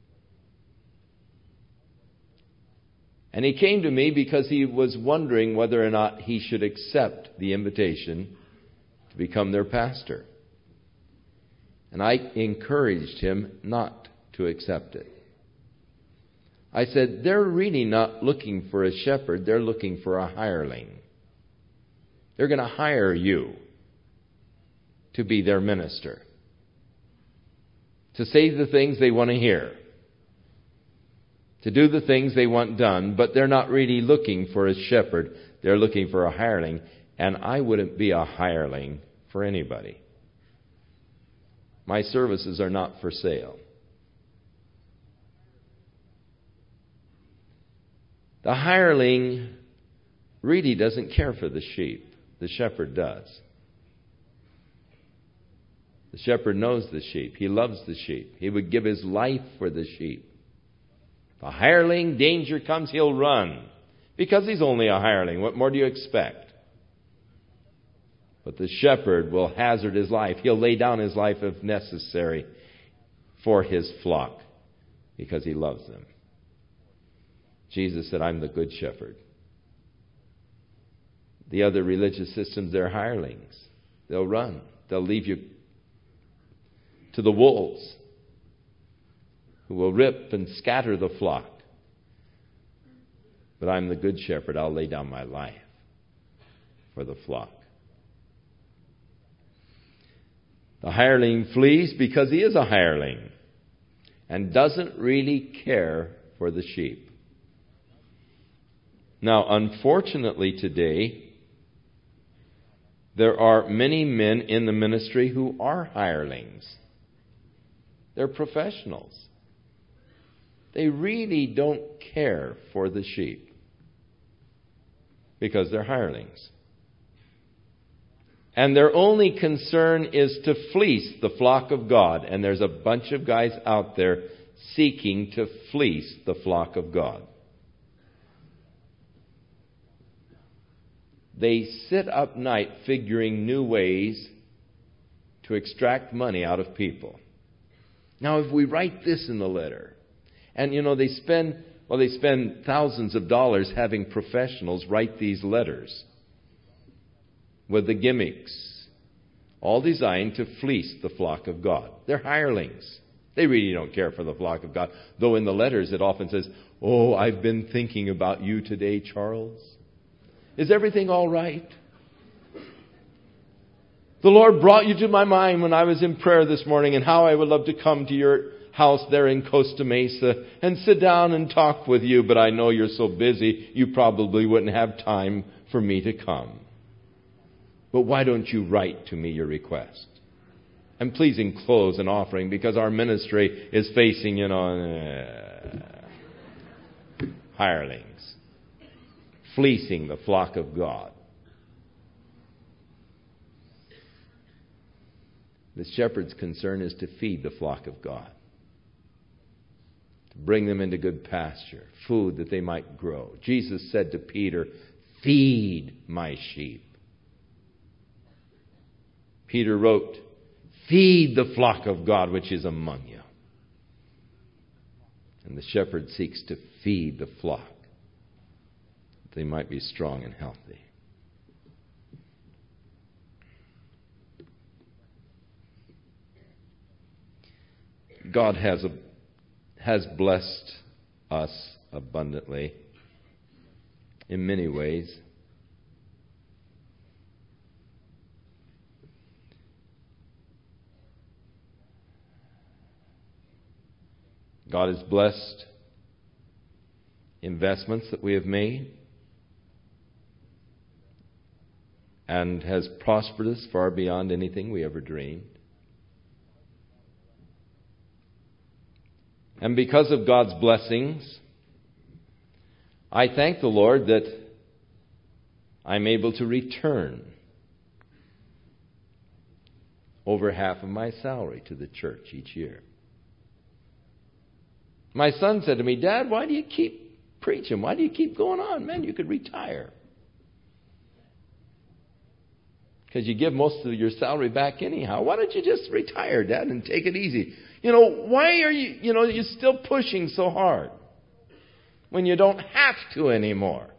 And he came to me because he was wondering whether or not he should accept the invitation to become their pastor. And I encouraged him not to accept it. I said, they're really not looking for a shepherd, they're looking for a hireling. They're going to hire you to be their minister, to say the things they want to hear, to do the things they want done, but they're not really looking for a shepherd, they're looking for a hireling, and I wouldn't be a hireling for anybody. My services are not for sale. The hireling really doesn't care for the sheep. The shepherd does. The shepherd knows the sheep. He loves the sheep. He would give his life for the sheep. The hireling, danger comes, he'll run. Because he's only a hireling. What more do you expect? But the shepherd will hazard his life. He'll lay down his life if necessary for his flock because he loves them. Jesus said, I'm the good shepherd. The other religious systems, they're hirelings. They'll run. They'll leave you to the wolves who will rip and scatter the flock. But I'm the good shepherd. I'll lay down my life for the flock. The hireling flees because he is a hireling and doesn't really care for the sheep. Now, unfortunately today, there are many men in the ministry who are hirelings. They're professionals. They really don't care for the sheep because they're hirelings. And their only concern is to fleece the flock of God. And there's a bunch of guys out there seeking to fleece the flock of God. They sit up night figuring new ways to extract money out of people. Now, if we write this in the letter, and they spend thousands of dollars having professionals write these letters with the gimmicks, all designed to fleece the flock of God. They're hirelings. They really don't care for the flock of God. Though in the letters it often says, "Oh, I've been thinking about you today, Charles. Is everything all right? The Lord brought you to my mind when I was in prayer this morning, and how I would love to come to your house there in Costa Mesa and sit down and talk with you, but I know you're so busy you probably wouldn't have time for me to come. But why don't you write to me your request? And please enclose an offering, because our ministry is facing, hirelings. Fleecing the flock of God. The shepherd's concern is to feed the flock of God. bring them into good pasture, food that they might grow. Jesus said to Peter, "Feed my sheep." Peter wrote, "Feed the flock of God which is among you." And the shepherd seeks to feed the flock, that they might be strong and healthy. God has blessed us abundantly in many ways. God has blessed investments that we have made and has prospered us far beyond anything we ever dreamed. And because of God's blessings, I thank the Lord that I'm able to return over half of my salary to the church each year. My son said to me, "Dad, why do you keep preaching? Why do you keep going on? Man, you could retire." Because you give most of your salary back anyhow. Why don't you just retire, Dad, and take it easy? Why are you're still pushing so hard when you don't have to anymore?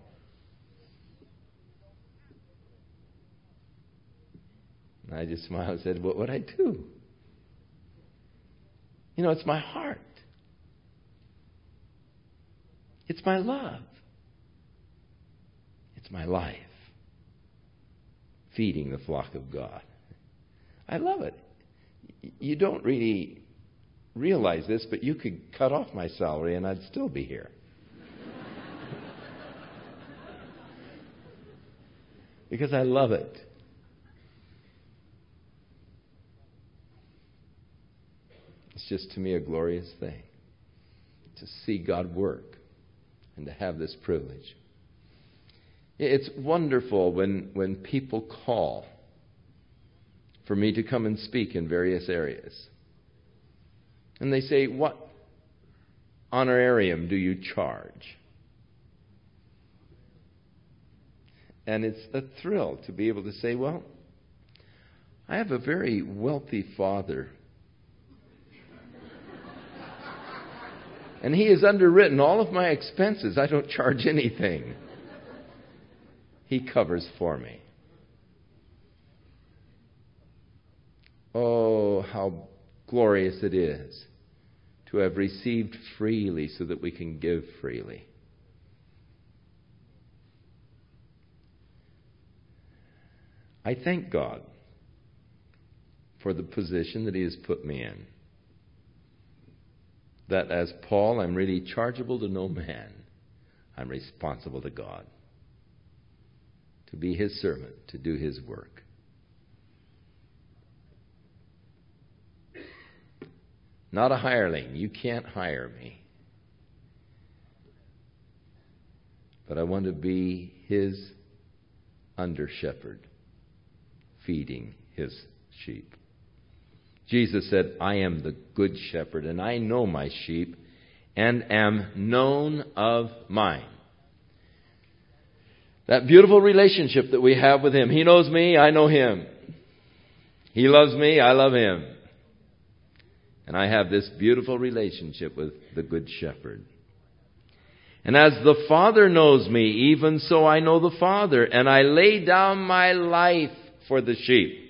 And I just smiled and said, "What would I do? It's my heart. It's my love. It's my life. Feeding the flock of God." I love it. You don't really realize this, but you could cut off my salary and I'd still be here. Because I love it. It's just to me a glorious thing to see God work and to have this privilege. It's wonderful when people call for me to come and speak in various areas. And they say, "What honorarium do you charge?" And it's a thrill to be able to say, "Well, I have a very wealthy father. And he has underwritten all of my expenses. I don't charge anything. He covers for me." Oh, how glorious it is to have received freely so that we can give freely. I thank God for the position that He has put me in. That as Paul, I'm really chargeable to no man. I'm responsible to God. To be His servant, to do His work. Not a hireling. You can't hire me. But I want to be His under-shepherd, feeding His sheep. Jesus said, "I am the good shepherd, and I know my sheep, and am known of mine." That beautiful relationship that we have with Him. He knows me, I know Him. He loves me, I love Him. And I have this beautiful relationship with the Good Shepherd. And as the Father knows me, even so I know the Father, and I lay down my life for the sheep.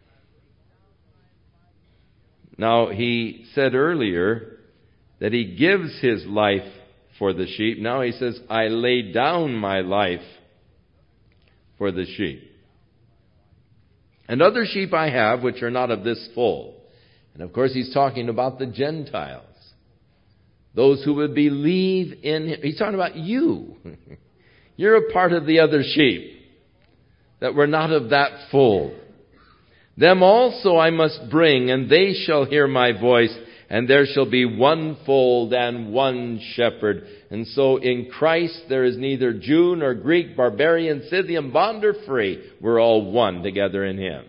Now, He said earlier that He gives His life for the sheep. Now He says, I lay down my life for the sheep. And other sheep I have, which are not of this fold. And of course, He's talking about the Gentiles. Those who would believe in Him. He's talking about you. You're a part of the other sheep that were not of that fold. Them also I must bring, and they shall hear my voice, and there shall be one fold and one shepherd. And so in Christ there is neither Jew nor Greek, barbarian, Scythian, bond or free. We're all one together in Him.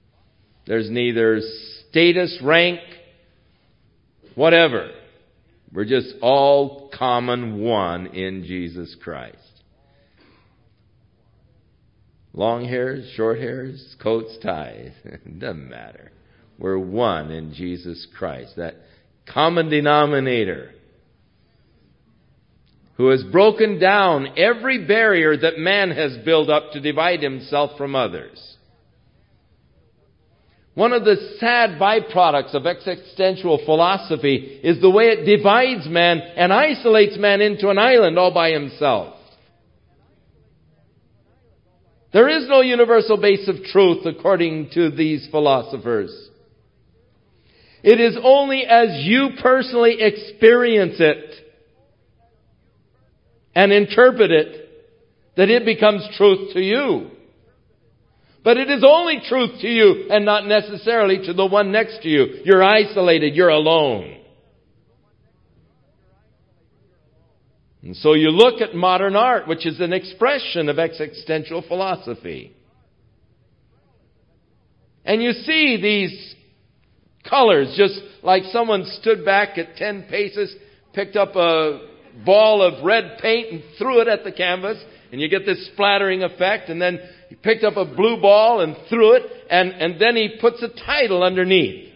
There's neither status, rank, whatever. We're just all common one in Jesus Christ. Long hairs, short hairs, coats, ties. It doesn't matter. We're one in Jesus Christ. That common denominator who has broken down every barrier that man has built up to divide himself from others. One of the sad byproducts of existential philosophy is the way it divides man and isolates man into an island all by himself. There is no universal base of truth according to these philosophers. It is only as you personally experience it and interpret it that it becomes truth to you. But it is only truth to you and not necessarily to the one next to you. You're isolated. You're alone. And so you look at modern art, which is an expression of existential philosophy. And you see these colors, just like someone stood back at 10 paces, picked up a ball of red paint and threw it at the canvas. And you get this splattering effect. And then he picked up a blue ball and threw it. And then he puts a title underneath.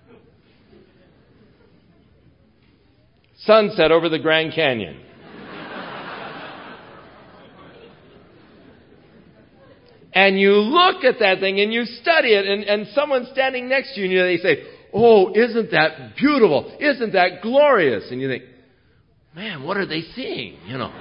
Sunset over the Grand Canyon. And you look at that thing and you study it. And someone's standing next to you and they say, "Oh, isn't that beautiful? Isn't that glorious?" And you think, "Man, what are they seeing?" You know.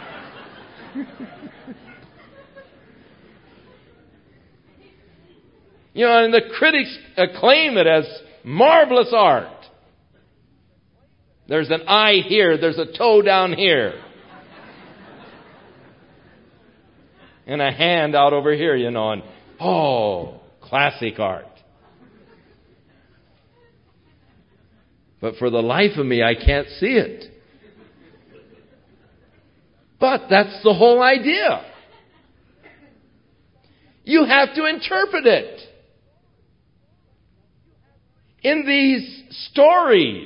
You know, and the critics acclaim it as marvelous art. There's an eye here, there's a toe down here. And a hand out over here, you know, and classic art. But for the life of me, I can't see it. But that's the whole idea. You have to interpret it. In these stories,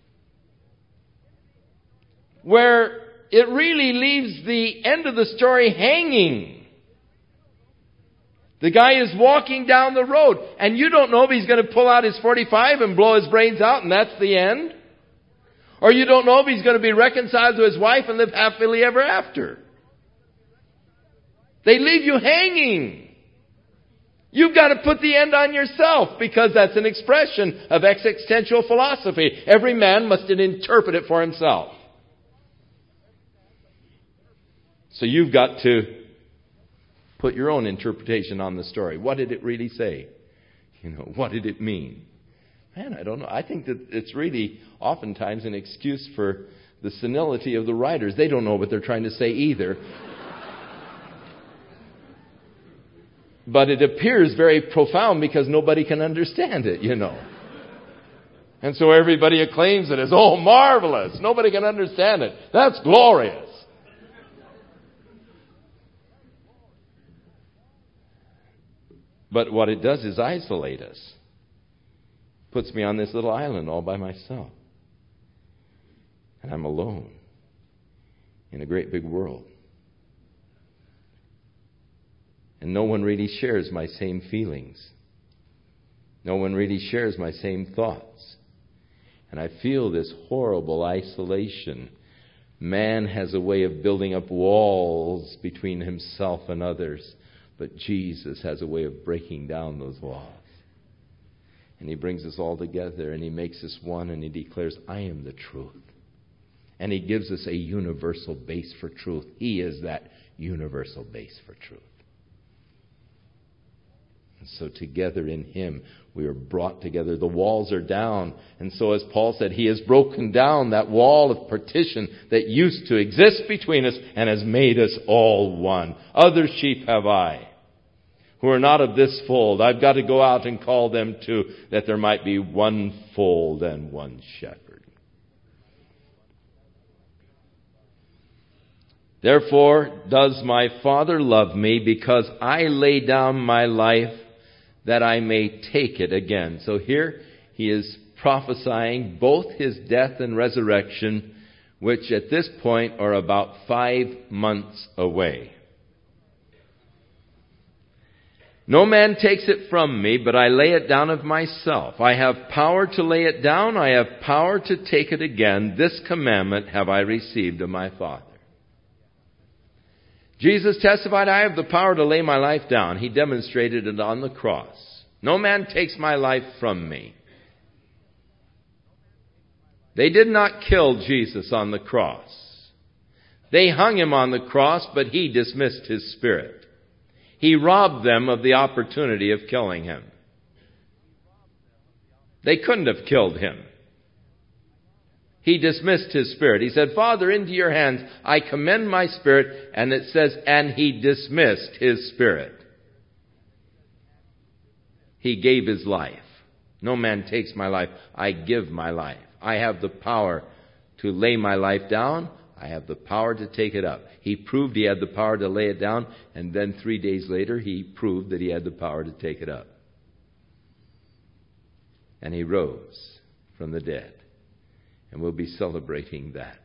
where it really leaves the end of the story hanging. The guy is walking down the road, and you don't know if he's going to pull out his .45 and blow his brains out, and that's the end. Or you don't know if he's going to be reconciled to his wife and live happily ever after. They leave you hanging. You've got to put the end on yourself, because that's an expression of existential philosophy. Every man must interpret it for himself. So you've got to put your own interpretation on the story. What did it really say? You know, what did it mean? Man, I don't know. I think that it's really oftentimes an excuse for the senility of the writers. They don't know what they're trying to say either. But it appears very profound because nobody can understand it, you know. And so everybody acclaims it as, "Oh, marvelous. Nobody can understand it. That's glorious." But what it does is isolate us. Puts me on this little island all by myself. And I'm alone in a great big world. And no one really shares my same feelings. No one really shares my same thoughts. And I feel this horrible isolation. Man has a way of building up walls between himself and others. But Jesus has a way of breaking down those walls. And He brings us all together and He makes us one and He declares, "I am the truth." And He gives us a universal base for truth. He is that universal base for truth. And so together in Him, we are brought together. The walls are down. And so as Paul said, He has broken down that wall of partition that used to exist between us and has made us all one. "Other sheep have I, who are not of this fold. I've got to go out and call them too, that there might be one fold and one shepherd." "Therefore does my Father love me, because I lay down my life that I may take it again." So here He is prophesying both his death and resurrection, which at this point are about 5 months away. No man takes it from me, but I lay it down of myself. I have power to lay it down. I have power to take it again. This commandment have I received of my Father. Jesus testified, I have the power to lay my life down. He demonstrated it on the cross. No man takes my life from me. They did not kill Jesus on the cross. They hung him on the cross, but he dismissed his spirit. He robbed them of the opportunity of killing him. They couldn't have killed him. He dismissed his spirit. He said, Father, into your hands I commend my spirit. And it says, and he dismissed his spirit. He gave his life. No man takes my life. I give my life. I have the power to lay my life down. I have the power to take it up. He proved he had the power to lay it down, and then 3 days later he proved that he had the power to take it up. And he rose from the dead. And we'll be celebrating that.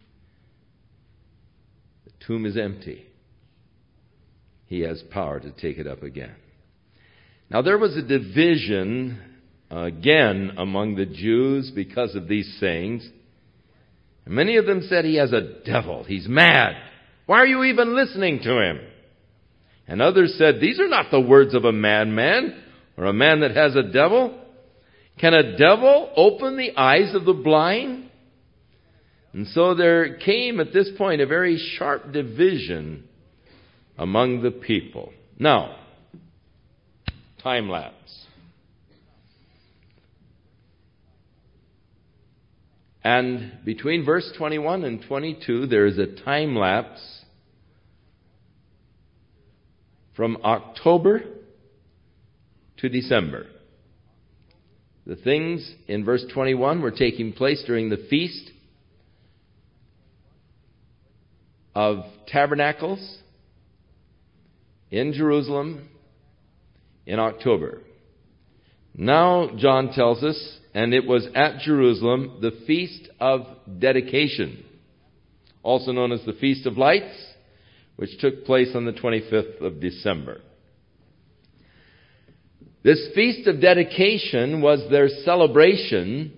The tomb is empty. He has power to take it up again. Now there was a division again among the Jews because of these sayings. And many of them said he has a devil. He's mad. Why are you even listening to him? And others said, these are not the words of a madman or a man that has a devil. Can a devil open the eyes of the blind? And so there came at this point a very sharp division among the people. Now, time lapse. And between verse 21 and 22, there is a time lapse from October to December. The things in verse 21 were taking place during the Feast of Tabernacles in Jerusalem in October. Now, John tells us, and it was at Jerusalem, the Feast of Dedication, also known as the Feast of Lights, which took place on the 25th of December. This Feast of Dedication was their celebration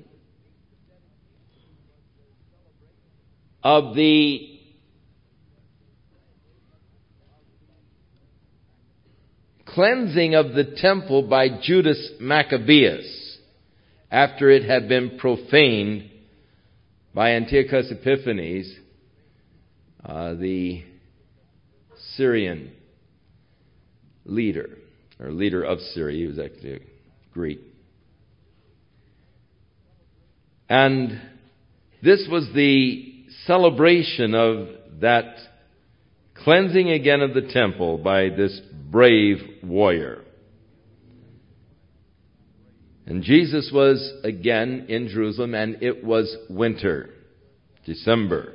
of the cleansing of the temple by Judas Maccabeus after it had been profaned by Antiochus Epiphanes, the Syrian leader, or leader of Syria. He was actually a Greek. And this was the celebration of that cleansing again of the temple by this brave warrior. And Jesus was again in Jerusalem, and it was winter, December.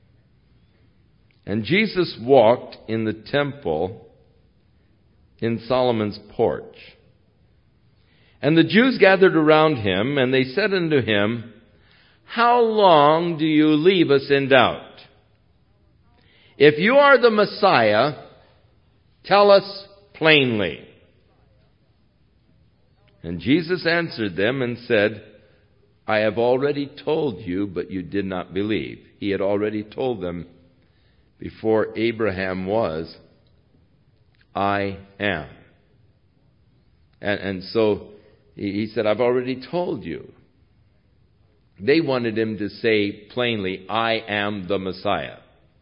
And Jesus walked in the temple in Solomon's porch. And the Jews gathered around him, and they said unto him, How long do you leave us in doubt? If you are the Messiah, tell us plainly. And Jesus answered them and said, I have already told you, but you did not believe. He had already told them before Abraham was, I am. And so he said, I've already told you. They wanted him to say plainly, I am the Messiah.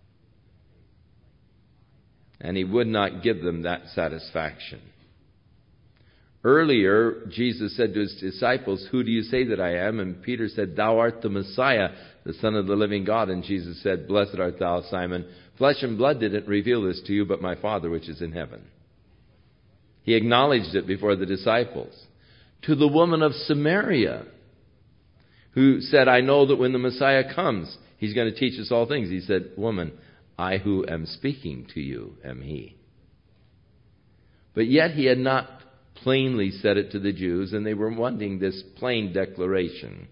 And he would not give them that satisfaction. Earlier, Jesus said to his disciples, Who do you say that I am? And Peter said, Thou art the Messiah, the Son of the living God. And Jesus said, Blessed art thou, Simon. Flesh and blood didn't reveal this to you, but my Father which is in heaven. He acknowledged it before the disciples. To the woman of Samaria, who said, I know that when the Messiah comes, he's going to teach us all things. He said, Woman, I who am speaking to you am he. But yet he had not plainly said it to the Jews, and they were wanting this plain declaration.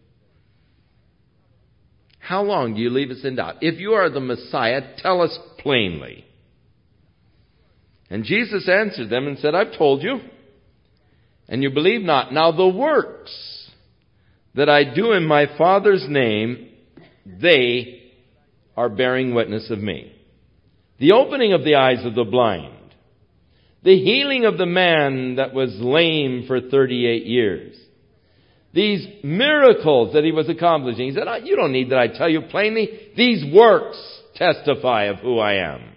How long do you leave us in doubt? If you are the Messiah, tell us plainly. And Jesus answered them and said, I've told you, and you believe not. Now the works that I do in my Father's name, they are bearing witness of me. The opening of the eyes of the blind, the healing of the man that was lame for 38 years, these miracles that he was accomplishing. He said, you don't need that I tell you plainly. These works testify of who I am.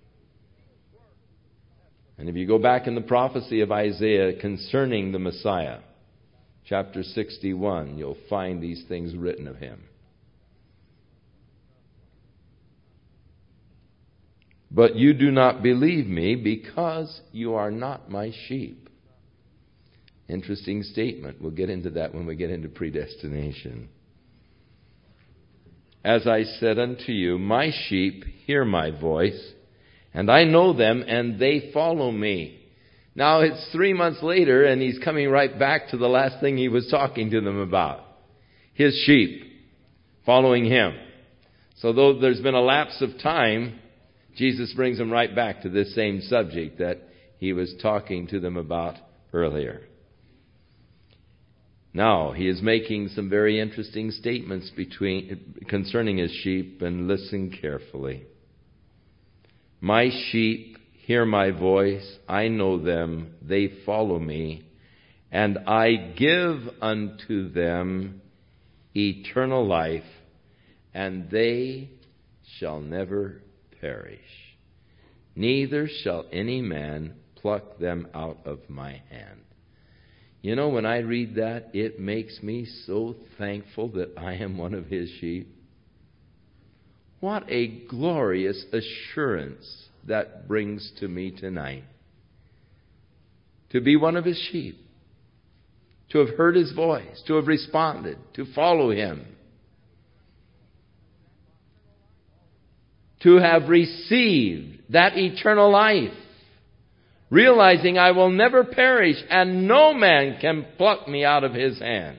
And if you go back in the prophecy of Isaiah concerning the Messiah, chapter 61, you'll find these things written of him. But you do not believe me because you are not my sheep. Interesting statement. We'll get into that when we get into predestination. As I said unto you, my sheep hear my voice, and I know them, and they follow me. Now it's 3 months later, and he's coming right back to the last thing he was talking to them about. His sheep following him. So though there's been a lapse of time, Jesus brings them right back to this same subject that he was talking to them about earlier. Now, he is making some very interesting statements concerning his sheep, and listen carefully. My sheep hear my voice, I know them, they follow me, and I give unto them eternal life, and they shall never perish. Neither shall any man pluck them out of my hand. You know, when I read that, it makes me so thankful that I am one of his sheep. What a glorious assurance that brings to me tonight. To be one of his sheep. To have heard his voice. To have responded. To follow him. To have received that eternal life. Realizing I will never perish, and no man can pluck me out of his hand.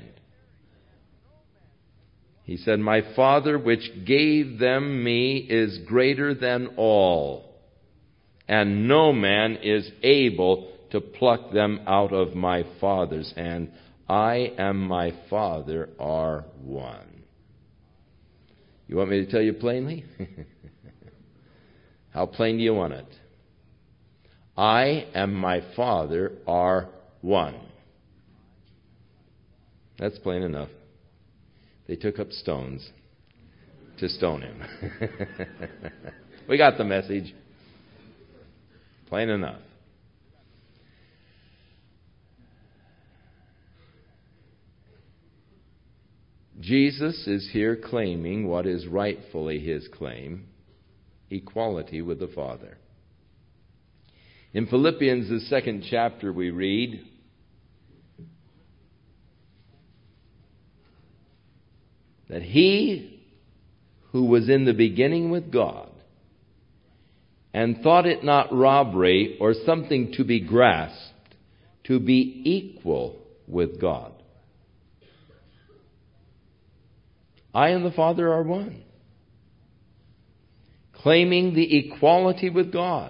He said, my Father which gave them me is greater than all, and no man is able to pluck them out of my Father's hand. I and my Father are one. You want me to tell you plainly? How plain do you want it? I and my Father are one. That's plain enough. They took up stones to stone him. We got the message. Plain enough. Jesus is here claiming what is rightfully his claim, equality with the Father. In Philippians, the 2nd chapter, we read, that he who was in the beginning with God and thought it not robbery or something to be grasped, to be equal with God. I and the Father are one. Claiming the equality with God.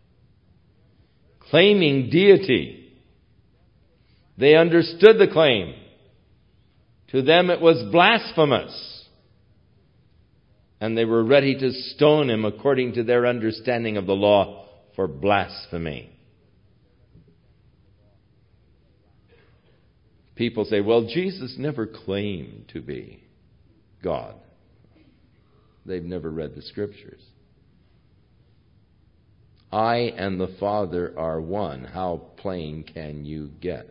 Claiming deity. They understood the claim. To them it was blasphemous. And they were ready to stone him according to their understanding of the law for blasphemy. People say, well, Jesus never claimed to be God. They've never read the Scriptures. I and the Father are one. How plain can you get?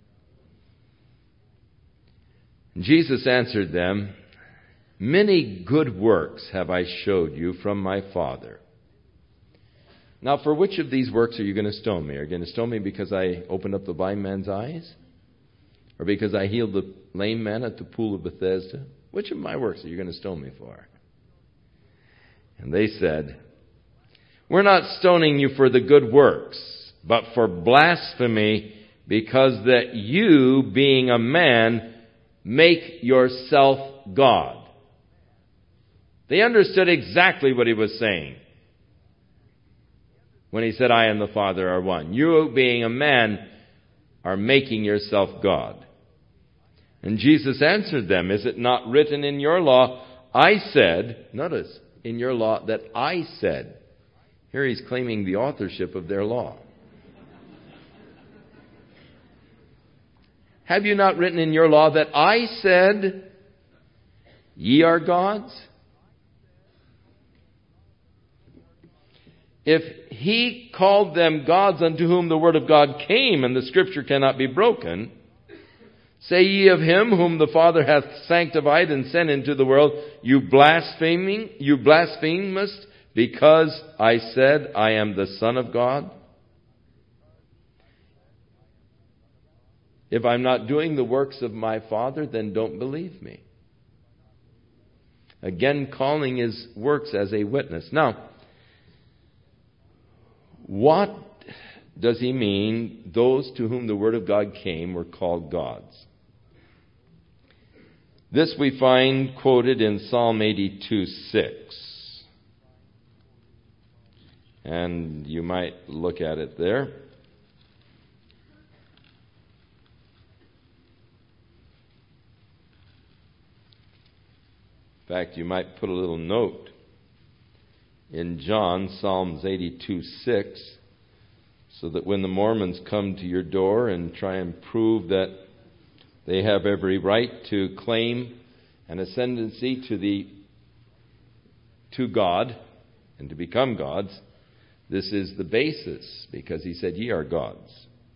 Jesus answered them, many good works have I showed you from my Father. Now, for which of these works are you going to stone me? Are you going to stone me because I opened up the blind man's eyes? Or because I healed the lame man at the pool of Bethesda? Which of my works are you going to stone me for? And they said, we're not stoning you for the good works, but for blasphemy, because that you, being a man, make yourself God. They understood exactly what he was saying when he said, I and the Father are one. You, being a man, are making yourself God. And Jesus answered them, is it not written in your law, I said, notice, in your law that I said. Here he's claiming the authorship of their law. Have you not written in your law that I said, ye are gods? If he called them gods unto whom the word of God came, and the scripture cannot be broken, say ye of him whom the Father hath sanctified and sent into the world, you blasphemest, because I said, I am the Son of God? If I'm not doing the works of my Father, then don't believe me. Again, calling his works as a witness. Now, what does he mean, those to whom the Word of God came were called gods? This we find quoted in Psalm 82:6. And you might look at it there. In fact, you might put a little note in John, Psalms 82:6, so that when the Mormons come to your door and try and prove that they have every right to claim an ascendancy to God and to become gods, this is the basis, because he said, ye are gods.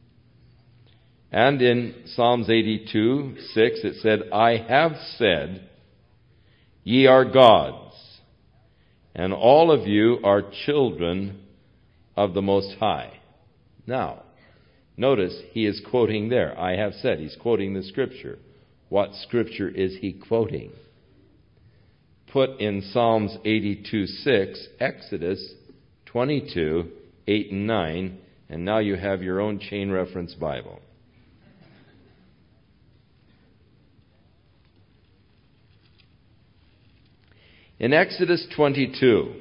And in Psalms 82:6 it said, I have said, ye are gods, and all of you are children of the Most High. Now, notice he is quoting there. I have said. He's quoting the scripture. What scripture is he quoting? Put in Psalms 82:6, Exodus 22:8 and 9, and now you have your own chain reference Bible. In Exodus 22,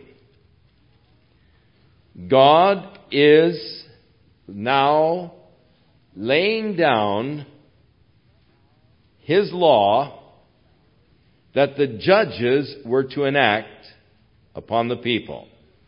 God is now laying down his law that the judges were to enact upon the people.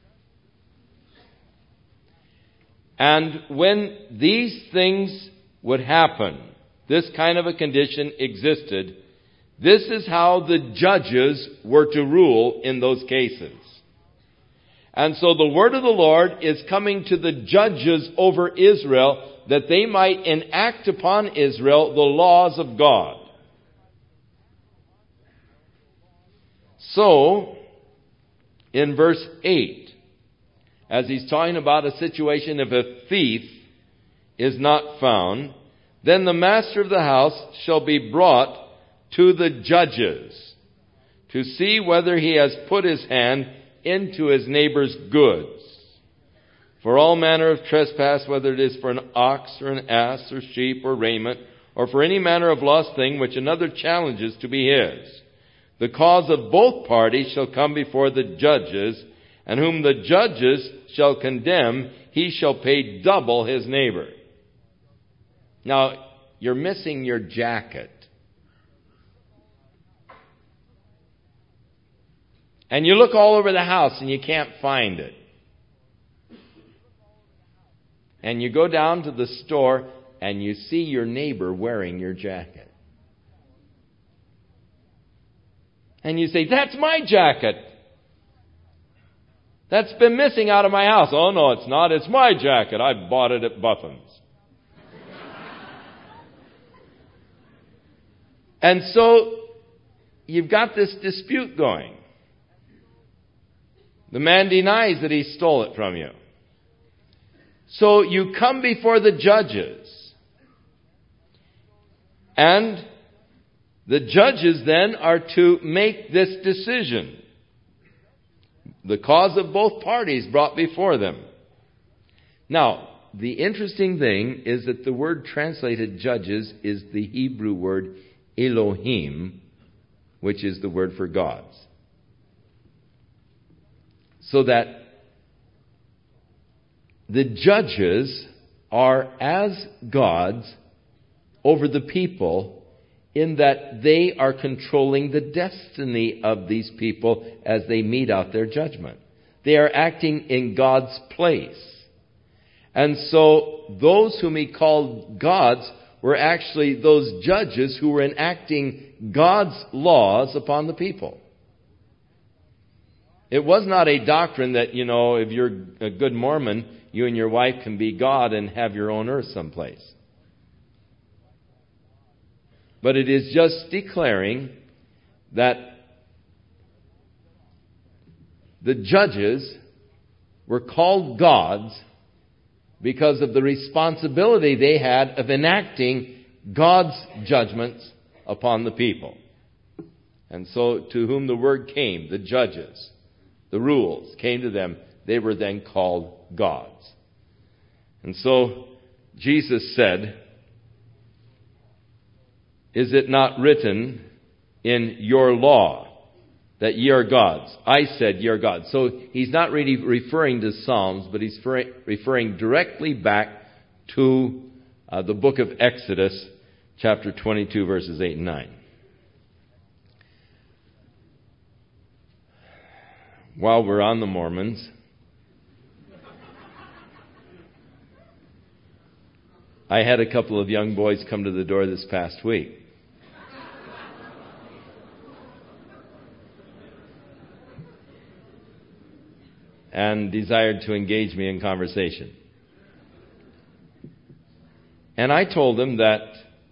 And when these things would happen, this kind of a condition existed, this is how the judges were to rule in those cases. And so the word of the Lord is coming to the judges over Israel that they might enact upon Israel the laws of God. So, in verse 8, as he's talking about a situation if a thief is not found, then the master of the house shall be brought to the judges to see whether he has put his hand into his neighbor's goods. For all manner of trespass, whether it is for an ox or an ass or sheep or raiment, or for any manner of lost thing which another challenges to be his, the cause of both parties shall come before the judges, and whom the judges shall condemn, he shall pay double his neighbor. Now, you're missing your jacket. And you look all over the house and you can't find it. And you go down to the store and you see your neighbor wearing your jacket. And you say, that's my jacket. That's been missing out of my house. Oh, no, it's not. It's my jacket. I bought it at Buffin's. And so you've got this dispute going. The man denies that he stole it from you. So you come before the judges. And the judges then are to make this decision. The cause of both parties brought before them. Now, the interesting thing is that the word translated judges is the Hebrew word Elohim, which is the word for gods. So that the judges are as gods over the people, in that they are controlling the destiny of these people as they mete out their judgment. They are acting in God's place. And so those whom he called gods were actually those judges who were enacting God's laws upon the people. It was not a doctrine that, if you're a good Mormon, you and your wife can be God and have your own earth someplace. But it is just declaring that the judges were called gods because of the responsibility they had of enacting God's judgments upon the people. And so to whom the word came, the judges, the rules came to them, they were then called gods. And so Jesus said, "Is it not written in your law that ye are gods? I said ye are gods." So he's not really referring to Psalms, but he's referring directly back to the book of Exodus, chapter 22, verses 8 and 9. While we're on the Mormons, I had a couple of young boys come to the door this past week. And desired to engage me in conversation. And I told them that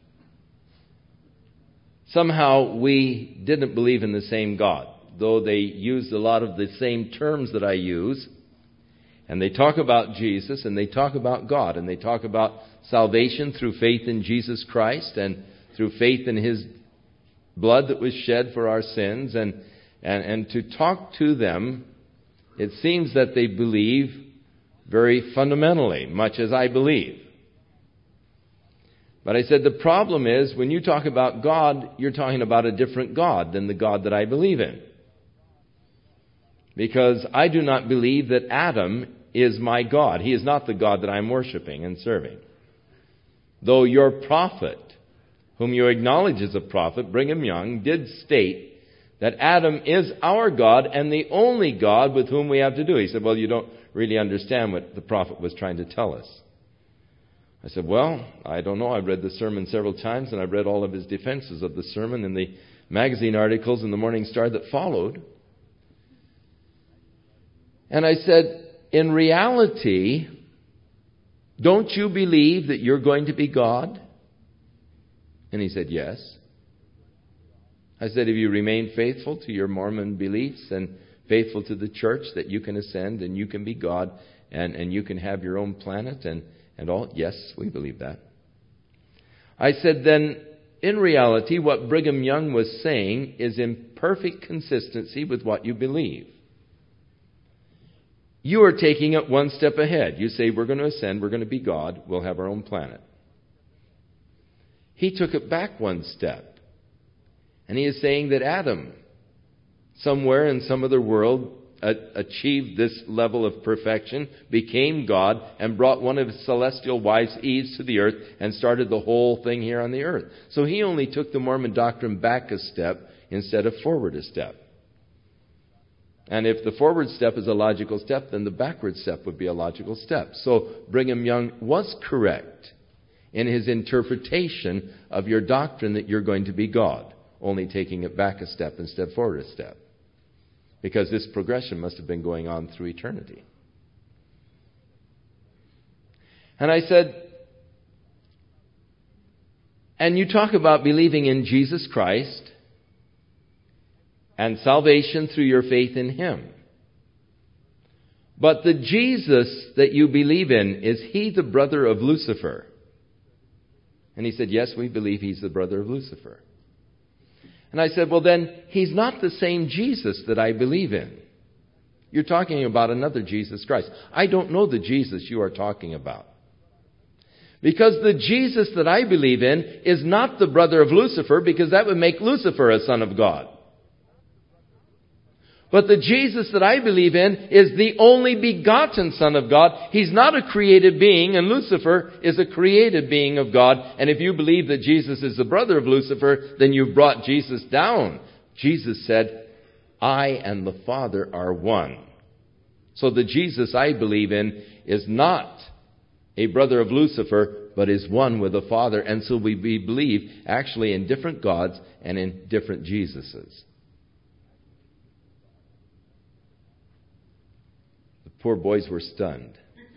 somehow we didn't believe in the same God, though they used a lot of the same terms that I use. And they talk about Jesus, and they talk about God, and they talk about salvation through faith in Jesus Christ and through faith in His blood that was shed for our sins. And to talk to them, it seems that they believe very fundamentally, much as I believe. But I said the problem is, when you talk about God, you're talking about a different God than the God that I believe in. Because I do not believe that Adam is my God. He is not the God that I'm worshiping and serving. Though your prophet, whom you acknowledge as a prophet, Brigham Young, did state that Adam is our God and the only God with whom we have to do. He said, well, you don't really understand what the prophet was trying to tell us. I said, well, I don't know. I've read the sermon several times, and I've read all of his defenses of the sermon in the magazine articles in the Morning Star that followed. And I said, in reality, don't you believe that you're going to be God? And he said, yes. I said, if you remain faithful to your Mormon beliefs and faithful to the church, that you can ascend and you can be God and you can have your own planet and all. Yes, we believe that. I said, then, in reality, what Brigham Young was saying is in perfect consistency with what you believe. You are taking it one step ahead. You say, we're going to ascend, we're going to be God, we'll have our own planet. He took it back one step. And he is saying that Adam, somewhere in some other world, achieved this level of perfection, became God, and brought one of his celestial wives, Eve, to the earth, and started the whole thing here on the earth. So he only took the Mormon doctrine back a step instead of forward a step. And if the forward step is a logical step, then the backward step would be a logical step. So Brigham Young was correct in his interpretation of your doctrine that you're going to be God, only taking it back a step instead of forward a step. Because this progression must have been going on through eternity. And I said, and you talk about believing in Jesus Christ and salvation through your faith in Him. But the Jesus that you believe in, is He the brother of Lucifer? And he said, yes, we believe He's the brother of Lucifer. And I said, well then, He's not the same Jesus that I believe in. You're talking about another Jesus Christ. I don't know the Jesus you are talking about. Because the Jesus that I believe in is not the brother of Lucifer, because that would make Lucifer a son of God. But the Jesus that I believe in is the only begotten Son of God. He's not a created being, and Lucifer is a created being of God. And if you believe that Jesus is the brother of Lucifer, then you've brought Jesus down. Jesus said, I and the Father are one. So the Jesus I believe in is not a brother of Lucifer, but is one with the Father. And so we believe actually in different gods and in different Jesuses. Poor boys were stunned.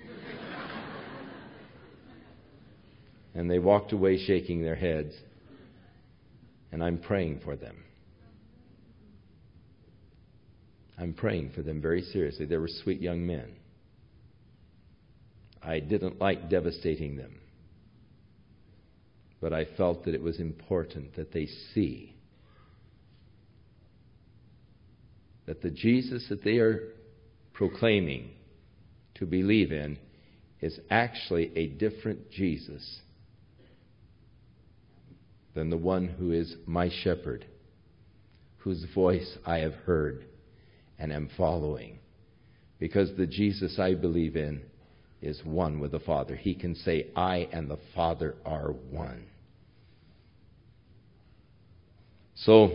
And they walked away shaking their heads. And I'm praying for them. I'm praying for them very seriously. They were sweet young men. I didn't like devastating them. But I felt that it was important that they see that the Jesus that they are proclaiming to believe in is actually a different Jesus than the one who is my shepherd, whose voice I have heard and am following. Because the Jesus I believe in is one with the Father. He can say, I and the Father are one. So,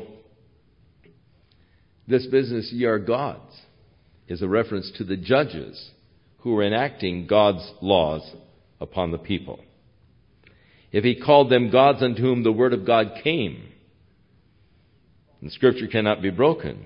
this business, ye are gods, is a reference to the judges who were enacting God's laws upon the people. If he called them gods unto whom the word of God came, and Scripture cannot be broken.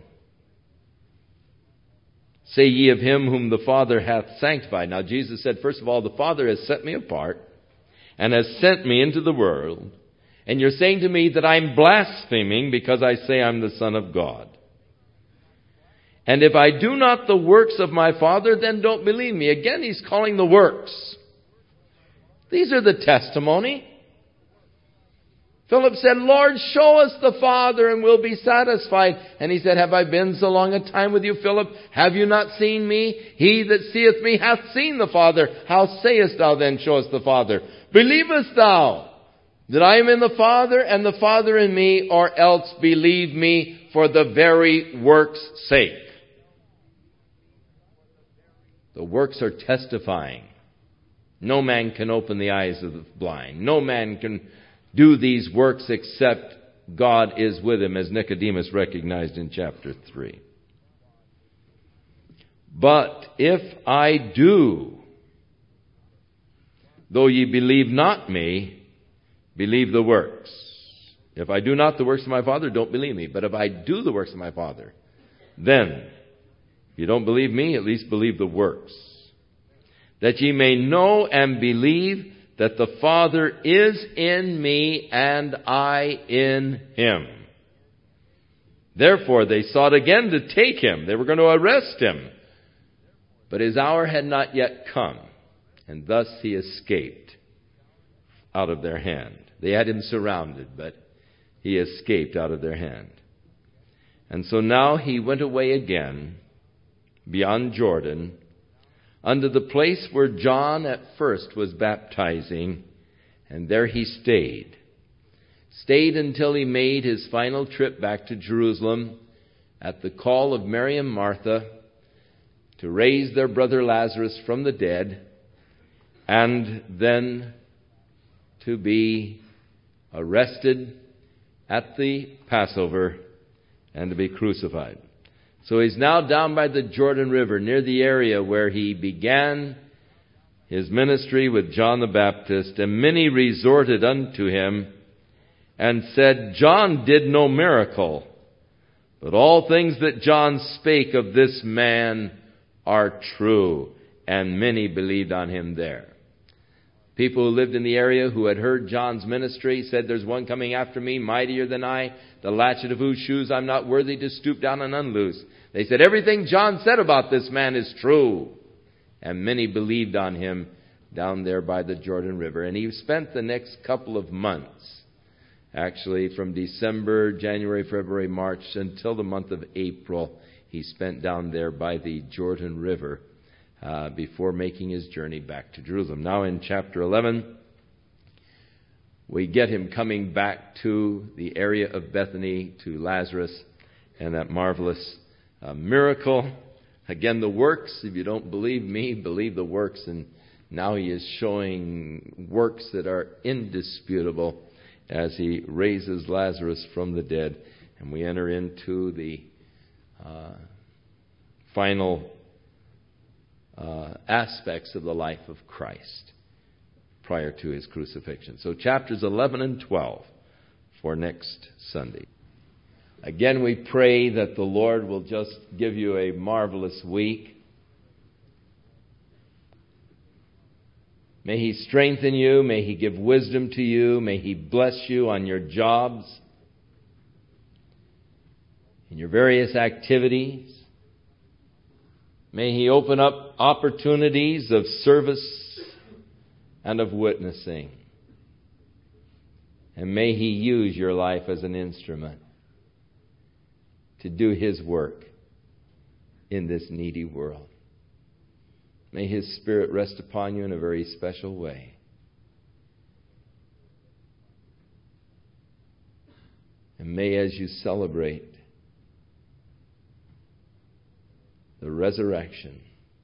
Say ye of him whom the Father hath sanctified. Now Jesus said, first of all, the Father has set me apart and has sent me into the world. And you're saying to me that I'm blaspheming because I say I'm the Son of God. And if I do not the works of my Father, then don't believe me. Again, he's calling the works. These are the testimony. Philip said, Lord, show us the Father and we'll be satisfied. And he said, have I been so long a time with you, Philip? Have you not seen me? He that seeth me hath seen the Father. How sayest thou then, show us the Father? Believest thou that I am in the Father and the Father in me, or else believe me for the very work's sake? The works are testifying. No man can open the eyes of the blind. No man can do these works except God is with him, as Nicodemus recognized in chapter 3. But if I do, though ye believe not me, believe the works. If I do not the works of my Father, don't believe me. But if I do the works of my Father, then if you don't believe me, at least believe the works. That ye may know and believe that the Father is in me and I in him. Therefore they sought again to take him. They were going to arrest him. But his hour had not yet come. And thus he escaped out of their hand. They had him surrounded, but he escaped out of their hand. And so now he went away again beyond Jordan, unto the place where John at first was baptizing, and there he stayed. Stayed until he made his final trip back to Jerusalem at the call of Mary and Martha to raise their brother Lazarus from the dead, and then to be arrested at the Passover and to be crucified. So he's now down by the Jordan River, near the area where he began his ministry with John the Baptist. And many resorted unto him and said, John did no miracle, but all things that John spake of this man are true. And many believed on him there. People who lived in the area who had heard John's ministry said, there's one coming after me, mightier than I, the latchet of whose shoes I'm not worthy to stoop down and unloose. They said, everything John said about this man is true. And many believed on him down there by the Jordan River. And he spent the next couple of months, actually from December, January, February, March, until the month of April, he spent down there by the Jordan River before making his journey back to Jerusalem. Now in chapter 11, we get him coming back to the area of Bethany, to Lazarus, and that marvelous miracle. Again, the works. If you don't believe me, believe the works. And now he is showing works that are indisputable as he raises Lazarus from the dead. And we enter into the final aspects of the life of Christ prior to his crucifixion. So chapters 11 and 12 for next Sunday. Again, we pray that the Lord will just give you a marvelous week. May he strengthen you. May he give wisdom to you. May he bless you on your jobs, in your various activities. May he open up opportunities of service and of witnessing. And may he use your life as an instrument to do his work in this needy world. May his Spirit rest upon you in a very special way. And may, as you celebrate the resurrection,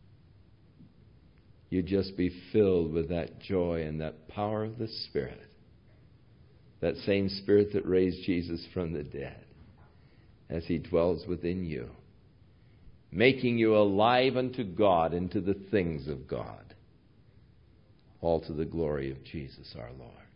you just be filled with that joy and that power of the Spirit. That same Spirit that raised Jesus from the dead, as he dwells within you, making you alive unto God and to the things of God, all to the glory of Jesus our Lord.